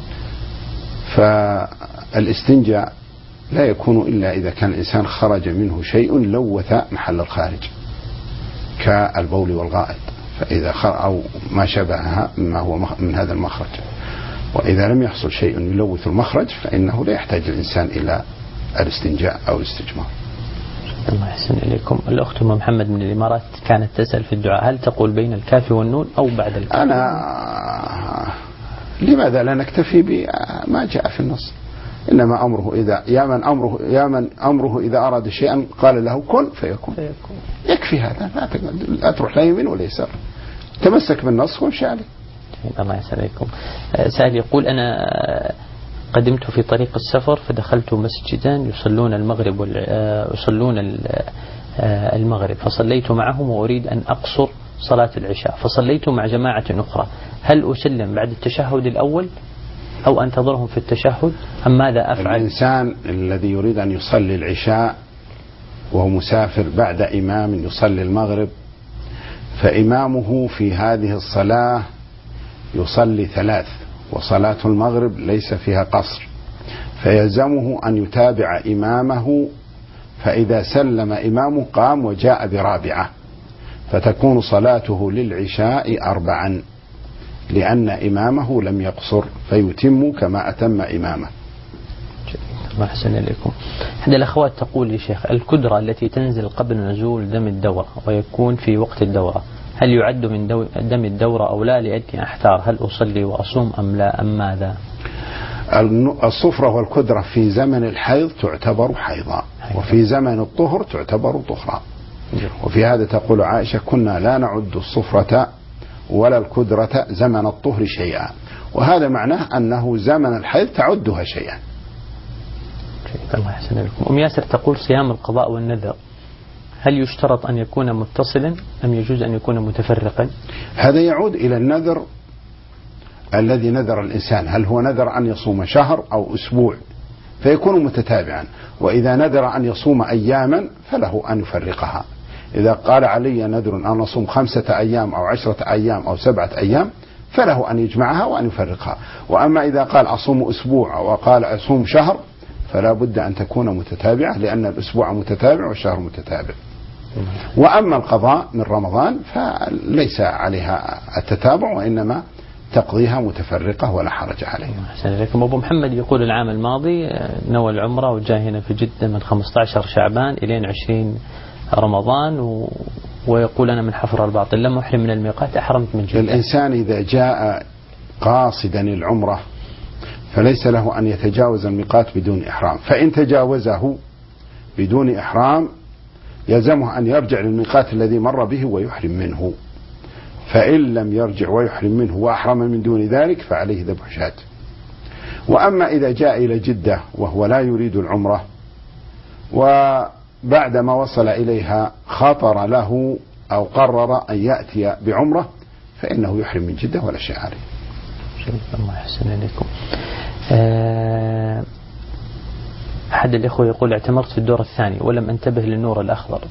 فالاستنجاء لا يكون إلا إذا كان الإنسان خرج منه شيء لوث محل الخارج كالبول والغائط، فإذا أو ما شبهها مما هو من هذا المخرج. وإذا لم يحصل شيء يلوث المخرج فإنه لا يحتاج الإنسان إلى الاستنجاء أو الاستجمار. الله يحسن إليكم. الأخت أم محمد من الإمارات كانت تسأل في الدعاء، هل تقول بين الكاف والنون أو بعد الكاف؟ أنا لماذا لا نكتفي بما جاء في النص؟ إنما أمره إذا يا من أمره إذا أراد شيئا قال له كن فيكون. يكفي هذا، لا تروح لا يمين ولا يسار، تمسك بالنص وامشي عليه. الله يسلمكم. سائل يقول أنا قدمت في طريق السفر فدخلت مسجدا يصلون المغرب فصليت معهم وأريد أن أقصر صلاة العشاء، فصليت مع جماعة أخرى، هل أسلم بعد التشهد الأول أو أنتظرهم في التشهد أم ماذا أفعل؟ الإنسان الذي يريد أن يصلي العشاء وهو مسافر بعد إمام يصلي المغرب، فإمامه في هذه الصلاة يصلي 3، وصلاة المغرب ليس فيها قصر، فيلزمه أن يتابع إمامه، فإذا سلم إمامه قام وجاء برابعة، فتكون صلاته للعشاء 4 لأن إمامه لم يقصر، فيتم كما أتم إمامه. الله يحسن إليكم. أحد الأخوات تقول يا شيخ الكدرة التي تنزل قبل نزول دم الدورة ويكون في وقت الدورة، هل يعد من دم الدورة أو لا؟ لأني أحتار هل أصلي وأصوم أم لا أم ماذا؟ الصفرة والكدرة في زمن الحيض تعتبر حيضا، وفي زمن الطهر تعتبر طهرا. وفي هذا تقول عائشة كنا لا نعد الصفرة ولا الكدرة زمن الطهر شيئا، وهذا معناه أنه زمن الحيض تعدها شيئا. الله يحسن لكم. أم ياسر تقول صيام القضاء والنذر هل يشترط أن يكون متصلا أم يجوز أن يكون متفرقا؟ هذا يعود إلى النذر الذي نذر الإنسان، هل هو نذر أن يصوم شهر أو أسبوع فيكون متتابعا، وإذا نذر أن يصوم أياما فله أن يفرقها. إذا قال علي نذر أن أصوم 5 أيام أو 10 أيام أو 7 أيام فله أن يجمعها وأن يفرقها. وأما إذا قال أصوم أسبوع أو قال أصوم شهر فلا بد أن تكون متتابعة، لأن الأسبوع متتابع والشهر متتابع. وأما القضاء من رمضان فليس عليها التتابع، وإنما تقضيها متفرقة ولا حرج عليها. أحسن لكم. أبو محمد يقول العام الماضي نوى العمرة وجاء هنا في جدة من 15 شعبان إلى 20 رمضان ويقول أنا من حفر الباطن لم أحرم من الميقات، أحرمت من جدة. الإنسان إذا جاء قاصدا العمرة فليس له أن يتجاوز الميقات بدون إحرام، فإن تجاوزه بدون إحرام يلزمه أن يرجع للميقات الذي مر به ويحرم منه، فإن لم يرجع ويحرم منه وأحرم من دون ذلك فعليه ذبح شاة. وأما إذا جاء إلى جدة وهو لا يريد العمرة وبعدما وصل إليها خاطر له أو قرر أن يأتي بعمرة فإنه يحرم من جدة ولا شيء عليه. الله يحسن إليكم. أحد الإخوة يقول اعتمرت في الدور الثاني ولم أنتبه للنور الأخضر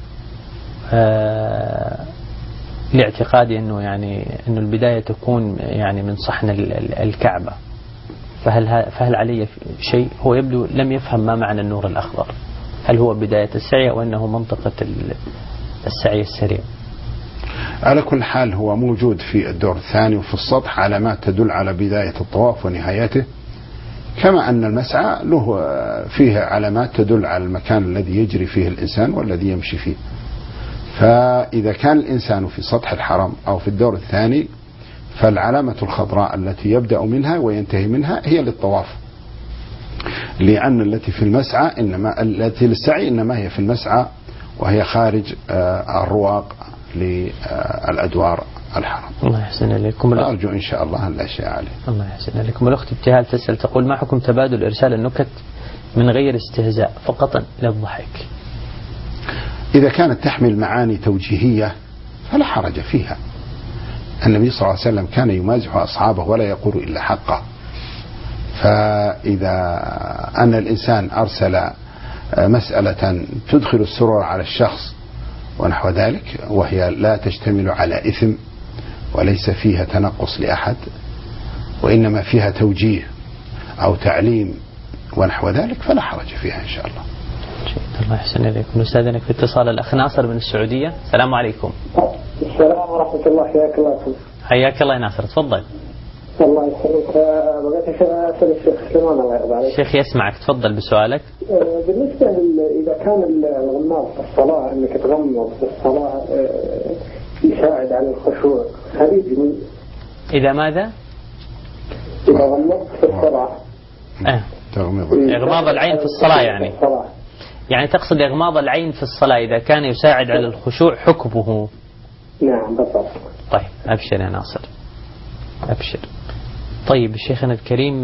لاعتقادي أنه أنه البداية تكون من صحن الكعبة، فهل علي شيء؟ هو يبدو لم يفهم ما معنى النور الأخضر، هل هو بداية السعي أو أنه منطقة السعي السريع؟ على كل حال هو موجود في الدور الثاني وفي السطح علامات تدل على بداية الطواف ونهايته، كما أن المسعى له فيه علامات تدل على المكان الذي يجري فيه الإنسان والذي يمشي فيه. فإذا كان الإنسان في سطح الحرم أو في الدور الثاني فالعلامة الخضراء التي يبدأ منها وينتهي منها هي للطواف، لأن التي في المسعى التي للسعي إنما هي في المسعى وهي خارج الرواق للأدوار الحرم. الله يحسن إليكم. أرجو إن شاء الله أن لا شيء عليه. الله يحسن إليكم. الأخت ابتهال تسأل تقول ما حكم تبادل إرسال النكت من غير استهزاء فقط للضحك؟ إذا كانت تحمل معاني توجيهية فلا حرج فيها. النبي صلى الله عليه وسلم كان يمازح أصحابه ولا يقول إلا حقا، فإذا أن الإنسان أرسل مسألة تدخل السرور على الشخص ونحو ذلك وهي لا تشتمل على إثم وليس فيها تنقص لأحد وإنما فيها توجيه أو تعليم ونحو ذلك فلا حرج فيها إن شاء الله. الله يحسن إليكم. نستأذنك في اتصال الأخ ناصر من السعودية. السلام عليكم. السلام ورحمة الله. حياك الله. حياك الله يا ناصر، تفضل. الله يسلمك. بغيت أسأل الشيخ سليمان الله يرضى عليك. الشيخ يسمعك، تفضل بسؤالك. بالنسبة إذا كان الغماض في الصلاة أنك تغمض في الصلاة يساعد على الخشوع، هل يجوز؟ إذا ماذا؟ إذا غمضت في الصلاة. إغماض العين في الصلاة يعني تقصد إغماض العين في الصلاة إذا كان يساعد على الخشوع حكمه؟ نعم بالضبط. طيب أبشر يا ناصر، أبشر. طيب شيخنا الكريم،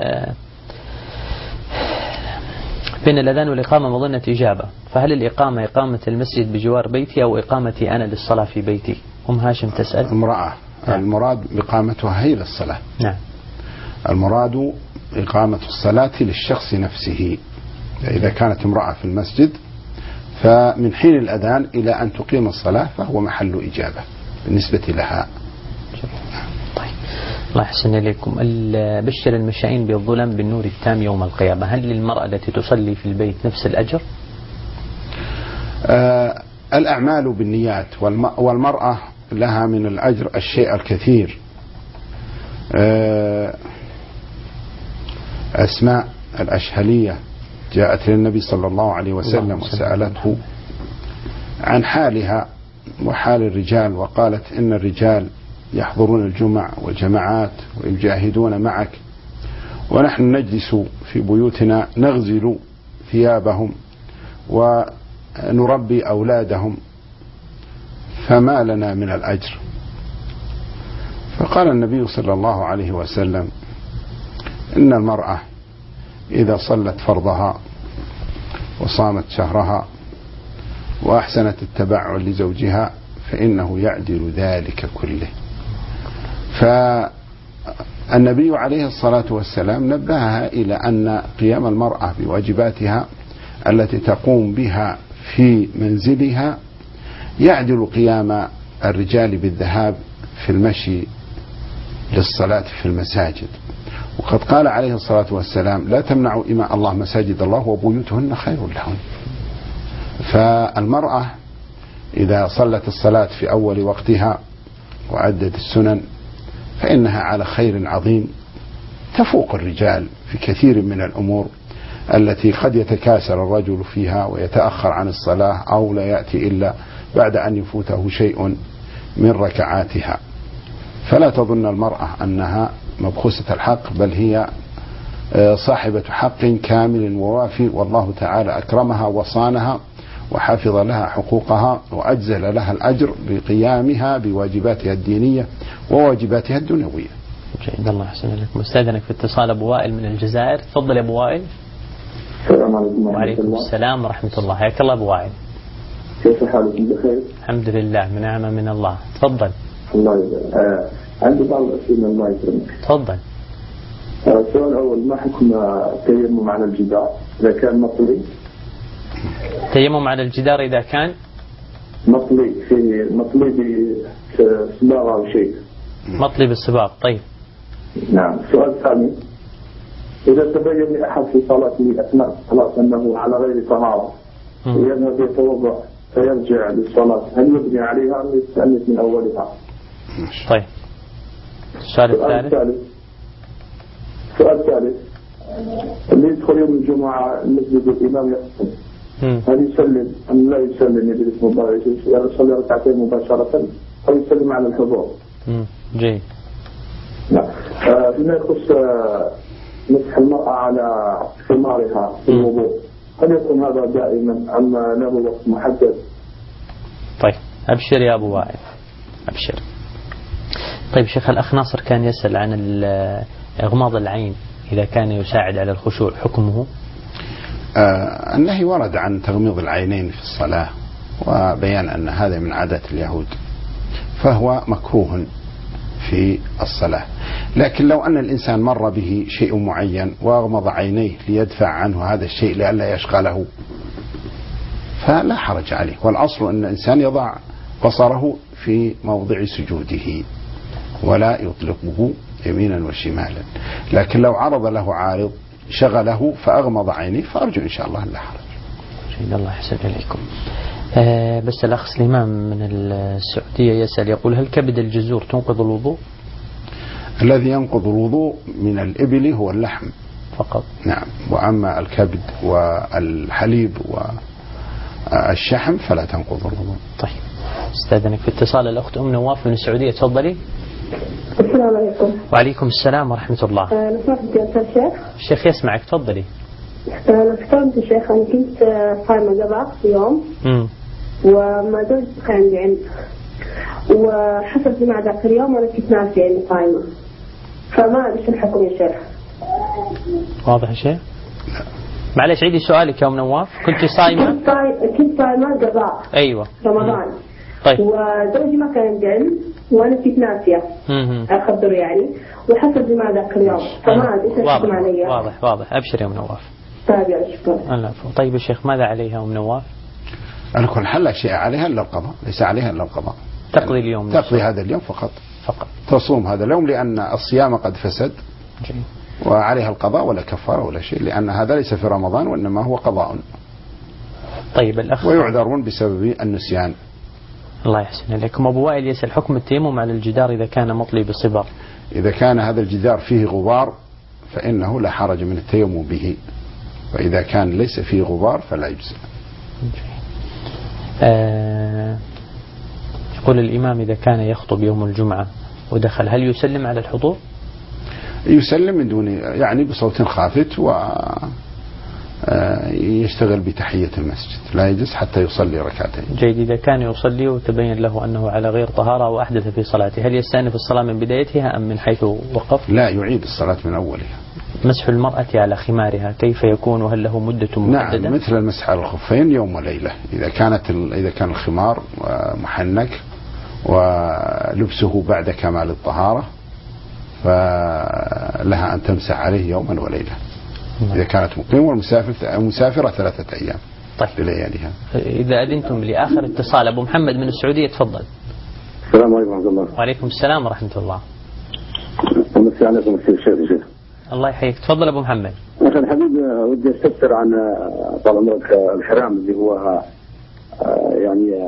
بين الأذان والإقامة مظنة إجابة، فهل الإقامة إقامة المسجد بجوار بيتي أو إقامتي أنا للصلاة في بيتي؟ أم هاشم تسأل. امرأة المراد إقامتها هي للصلاة. نعم. المراد إقامة الصلاة للشخص نفسه. إذا كانت امرأة في المسجد فمن حين الأذان إلى أن تقيم الصلاة فهو محل إجابة بالنسبة لها. طيب الله يحسن إليكم. بشر المشائين بالظلم بالنور التام يوم القيامة، هل للمرأة التي تصلي في البيت نفس الأجر؟ الأعمال بالنيات، والمرأة لها من الأجر الشيء الكثير. أسماء الأشهلية جاءت للنبي صلى الله عليه وسلم وسألته عن حالها وحال الرجال، وقالت إن الرجال يحضرون الجمع والجماعات ويجاهدون معك، ونحن نجلس في بيوتنا نغزل ثيابهم ونربي أولادهم، فما لنا من الأجر؟ فقال النبي صلى الله عليه وسلم إن المرأة إذا صلت فرضها وصامت شهرها وأحسنت التبع لزوجها فإنه يعدل ذلك كله. فالنبي عليه الصلاة والسلام نبهها إلى أن قيام المرأة بواجباتها التي تقوم بها في منزلها يعدل قيام الرجال بالذهاب في المشي للصلاة في المساجد. وقد قال عليه الصلاة والسلام لا تمنعوا إماء الله مساجد الله وبيوتهن خير لهن. فالمرأة إذا صلت الصلاة في أول وقتها وعدت السنن فإنها على خير عظيم تفوق الرجال في كثير من الأمور التي قد يتكاسل الرجل فيها ويتأخر عن الصلاة أو لا يأتي إلا بعد أن يفوته شيء من ركعاتها. فلا تظن المرأة أنها مبخوسة الحق، بل هي صاحبة حق كامل ووافي، والله تعالى أكرمها وصانها وحافظ لها حقوقها وأجزل لها الأجر بقيامها بواجباتها الدينية وواجباتها الدنيوية. جيد، الله يحسن لكم. استاذنك في اتصال ابو وائل من الجزائر. تفضل يا ابو وائل. السلام عليكم. وعليكم السلام ورحمة الله. حياك الله ابو وائل. كيف حالكم؟ بخير الحمد لله، بنعمة من الله. تفضل. الله يبارك. عندي بعض الأسئلة الله يكرمك. تفضل. السؤال الأول، ما حكم التيمم على الجدار إذا كان مطلي؟ تيمم على الجدار إذا كان مطلي بصباغ أو شيء. مطلي بالصباغ. طيب. نعم. السؤال الثاني، إذا تبين لأحد في صلاته أثناء الصلاة أنه على غير طهارة ويذهب يتوضأ فيرجع للصلاة، هل يبني عليها أم يستأنف من أولها؟ طيب. السؤال الثالث. اللي يدخل يوم الجمعة المسجد والإمام يخطب، هل يسلم أم لا يسلم؟ يجلس مباشرة يصلي ركعتين مباشرة أو يسلم على الحضور؟ جيد. نعم. فيما يخص مسح المرأة على خمارها في الوضوء، هل يكون هذا دائما أم له وقت محدد؟ طيب، أبشر يا أبو وائل، أبشر. طيب شيخ، الأخ ناصر كان يسأل عن إغماض العين إذا كان يساعد على الخشوع، حكمه؟ النهي ورد عن تغميض العينين في الصلاة، وبيان أن هذا من عادات اليهود، فهو مكروه في الصلاة. لكن لو أن الإنسان مر به شيء معين وأغمض عينيه ليدفع عنه هذا الشيء لئلا يشغله فلا حرج عليه، والأصل أن الإنسان يضع بصره في موضع سجوده ولا يطلقه يمينا وشمالا. لكن لو عرض له عارض شغله فأغمض عينيه فأرجو إن شاء الله لا حرج. جيد، الله يحسن إليكم. بس الأخ سليمان من السعودية يسأل يقول: هل كبد الجزور تنقض الوضوء؟ الذي ينقض الوضوء من الإبل هو اللحم فقط. نعم، وأما الكبد والحليب والشحم فلا تنقض الوضوء. طيب، استاذنك في اتصال الأخت أم نواف من السعودية. تفضلي. السلام عليكم. وعليكم السلام ورحمة الله. نسمعك يا الشيخ. الشيخ يسمعك. تفضلي. أنا فهمت الشيخ، أنا كنت صايمة قبل في يوم وما زلت عندي علم، وحصل جماعة ذاك اليوم وأنا كنت ناسية إني صايمة، فما أدري شو الحكم يا شيخ. واضح يا شيخ؟ معلش عيدي سؤالك يا أم نواف. كنت صايمة؟ كنت صايمة قضاء. أيوة. رمضان. طيب. وزوجي ما كان عندي علم وأنا كنت ناسية أخبر يعني، وحصل جماعة ذاك اليوم، فما أدري إيش الحكم علي. واضح. أبشر يا أم نواف. طيب يا شكرا. طيب يا شيخ، ماذا عليها أم نواف؟ على كل حال لا شيء عليها إلا القضاء، ليس عليها إلا القضاء. تقضي اليوم، تقضي هذا اليوم فقط. تصوم هذا اليوم لأن الصيام قد فسد. جميل. وعليها القضاء ولا كفارة ولا شيء، لأن هذا ليس في رمضان وإنما هو قضاء. طيب الأخ. ويعذرون بسبب النسيان. الله يحسن إليكم. أبو وائل يسأل: حكم التيمم على الجدار إذا كان مطلي بصبر؟ إذا كان هذا الجدار فيه غبار فإنه لا حرج من التيمم به، وإذا كان ليس فيه غبار فلا يجزئ. يقول: الإمام إذا كان يخطب يوم الجمعة ودخل، هل يسلم على الحضور؟ يسلم من دون يعني بصوت خافت ويشتغل بتحية المسجد، لا يجلس حتى يصلي ركعتين. جيد. إذا كان يصلي وتبين له أنه على غير طهارة وأحدث في صلاته، هل يستأنف الصلاة من بدايتها أم من حيث وقف؟ لا، يعيد الصلاة من أولها. مسح المرأة على خمارها كيف يكون وهل له مدة محددة؟ نعم، مثل المسح على الخفين يوم وليلة. إذا كان الخمار محنك ولبسه بعد كمال الطهارة فلها أن تمسح عليه يوما وليلة. إذا كانت مقيمة والمسافرة 3 أيام. طيب. بلياليها. إذا أذنتم لآخر اتصال، أبو محمد من السعودية. تفضل. السلام عليكم ورحمة الله. وعليكم السلام ورحمة الله. ومسي عليكم الشيخ. الله يحييك. تفضل أبو محمد. أخي الحبيب، ودي أستفسر عن طال عمرك الحرام اللي هو يعني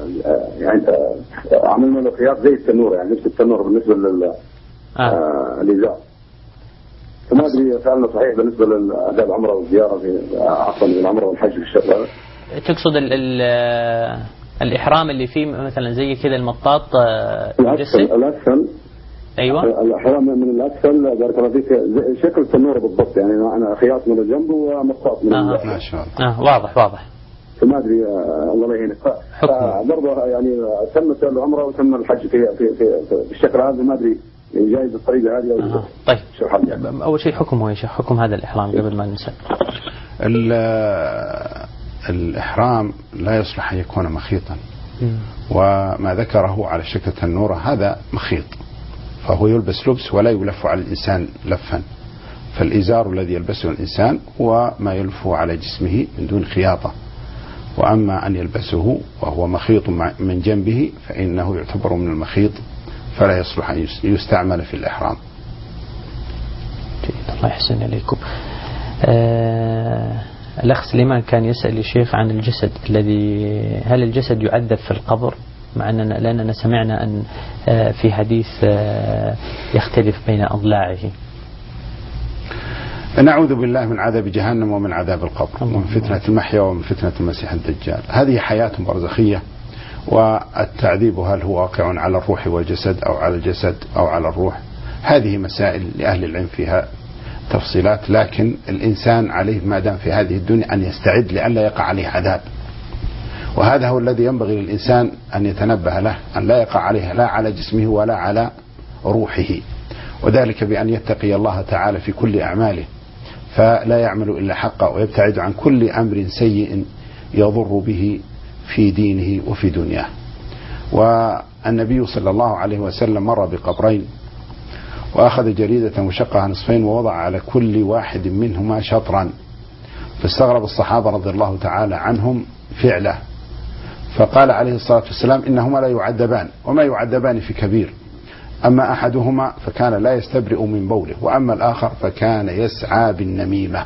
عملنا له خياط زي التنور، يعني نفس التنور بالنسبة للإزار. فما أدري فعلا صحيح بالنسبة لأداء العمرة والزيارة عفوا العمرة والحج في الشهر هذا. تقصد الإحرام اللي فيه مثلا زي كذا المطاط الأسفل. أيوة. الإحرام من الأسفل بارك الله فيك شكل التنور بالضبط، يعني أنا خياط من الجنب ومطاط من ما شاء الله. واضح. فما أدري الله يهينك. برضه يعني تمت العمرة وتم الحج في الشكل هذا، ما أدري جايز الطريقة هذه. طيب أول شيء حكمه يا شيخ، حكم هذا الإحرام قبل ما ننسى. الإحرام لا يصلح أن يكون مخيطا، وما ذكره على شكل تنورة هذا مخيط، فهو يلبس لبس ولا يلف على الإنسان لفا. فالإزار الذي يلبسه الإنسان هو ما يلفه على جسمه من دون خياطة، وأما أن يلبسه وهو مخيط من جنبه فإنه يعتبر من المخيط، فلا يصلح أن يستعمل في الإحرام. الله يحسن إليكم. الأخ سليمان كان يسأل الشيخ عن الجسد الذي، هل الجسد يعذب في القبر؟ مع أننا لأننا سمعنا أن في حديث يختلف بين أضلاعه. نعوذ بالله من عذاب جهنم ومن عذاب القبر ومن فتنة المحيا ومن فتنة المسيح الدجال. هذه حياة برزخية، والتعذيب هل هو واقع على الروح والجسد أو على الجسد أو على الروح؟ هذه مسائل لأهل العلم فيها تفصيلات، لكن الإنسان عليه ما دام في هذه الدنيا أن يستعد لئلا يقع عليه عذاب، وهذا هو الذي ينبغي للإنسان أن يتنبه له، أن لا يقع عليه لا على جسمه ولا على روحه، وذلك بأن يتقي الله تعالى في كل أعماله، فلا يعمل إلا حقه ويبتعد عن كل أمر سيء يضر به في دينه وفي دنياه. والنبي صلى الله عليه وسلم مر بقبرين وأخذ جريدة وشقها نصفين ووضع على كل واحد منهما شطرا، فاستغرب الصحابة رضي الله تعالى عنهم فعله، فقال عليه الصلاة والسلام إنهما لا يعذبان وما يعذبان في كبير، أما أحدهما فكان لا يستبرئ من بوله، وأما الآخر فكان يسعى بالنميمة،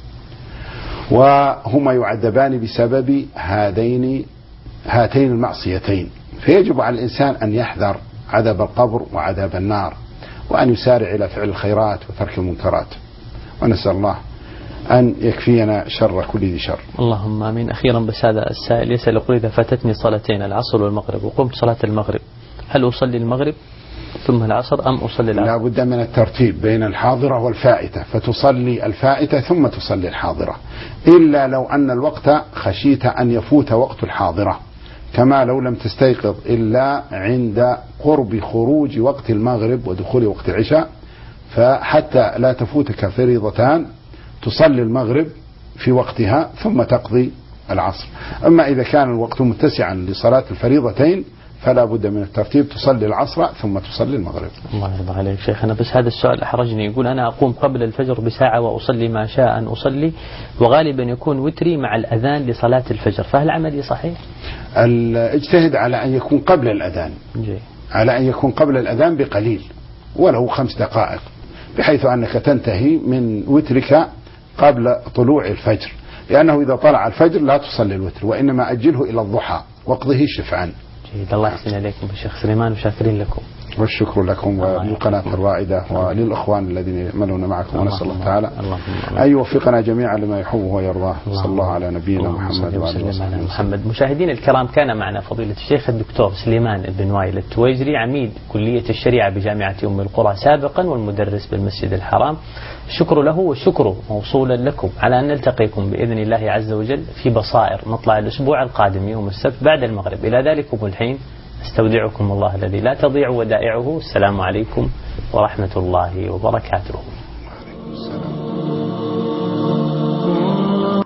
وهما يعذبان بسبب هاتين المعصيتين. فيجب على الإنسان أن يحذر عذاب القبر وعذاب النار، وأن يسارع إلى فعل الخيرات وترك المنكرات، ونسأل الله أن يكفينا شر كل ذي شر. اللهم آمين. أخيرا بس هذا السائل يسأل يقول إذا فاتتني صلاتين العصر والمغرب وقمت صلاة المغرب، هل أصلي المغرب ثم العصر أم أصلي العصر؟ لا بد من الترتيب بين الحاضرة والفائتة، فتصلي الفائتة ثم تصلي الحاضرة، إلا لو أن الوقت خشيت أن يفوت وقت الحاضرة، كما لو لم تستيقظ إلا عند قرب خروج وقت المغرب ودخول وقت العشاء، فحتى لا تفوتك فريضتان تصلي المغرب في وقتها ثم تقضي العصر. أما إذا كان الوقت متسعا لصلاة الفريضتين فلا بد من الترتيب، تصلي العصر ثم تصلي المغرب. الله يرضى عليك شيخنا، بس هذا السؤال أحرجني. يقول أنا أقوم قبل الفجر بساعة وأصلي ما شاء أن أصلي، وغالبا يكون وتري مع الأذان لصلاة الفجر، فهل عملي صحيح؟ اجتهد على أن يكون قبل الأذان، على أن يكون قبل الأذان بقليل ولو 5 دقائق، بحيث أنك تنتهي من وترك قبل طلوع الفجر، لأنه إذا طلع الفجر لا تصلي الوتر، وإنما أجله إلى الضحى واقضه شفعا. الله يحسن عليكم الشيخ سليمان، وشاكرين لكم. والشكر لكم وللقناة الرائدة وللأخوان الذين يعملون معكم، ونسأل الله تعالى أن يوفقنا جميعا لما يحبه ويرضاه. صلى الله على نبينا محمد وعلى آله محمد. مشاهدينا الكرام، كان معنا فضيلة الشيخ الدكتور سليمان بن وائل التويجري، عميد كلية الشريعة بجامعة أم القرى سابقا والمدرس بالمسجد الحرام. الشكر له والشكر موصولا لكم على أن نلتقيكم بإذن الله عز وجل في بصائر مطلع الأسبوع القادم يوم السبت بعد المغرب. إلى ذلكم الحين استودعكم الله الذي لا تضيع ودائعه. السلام عليكم ورحمة الله وبركاته.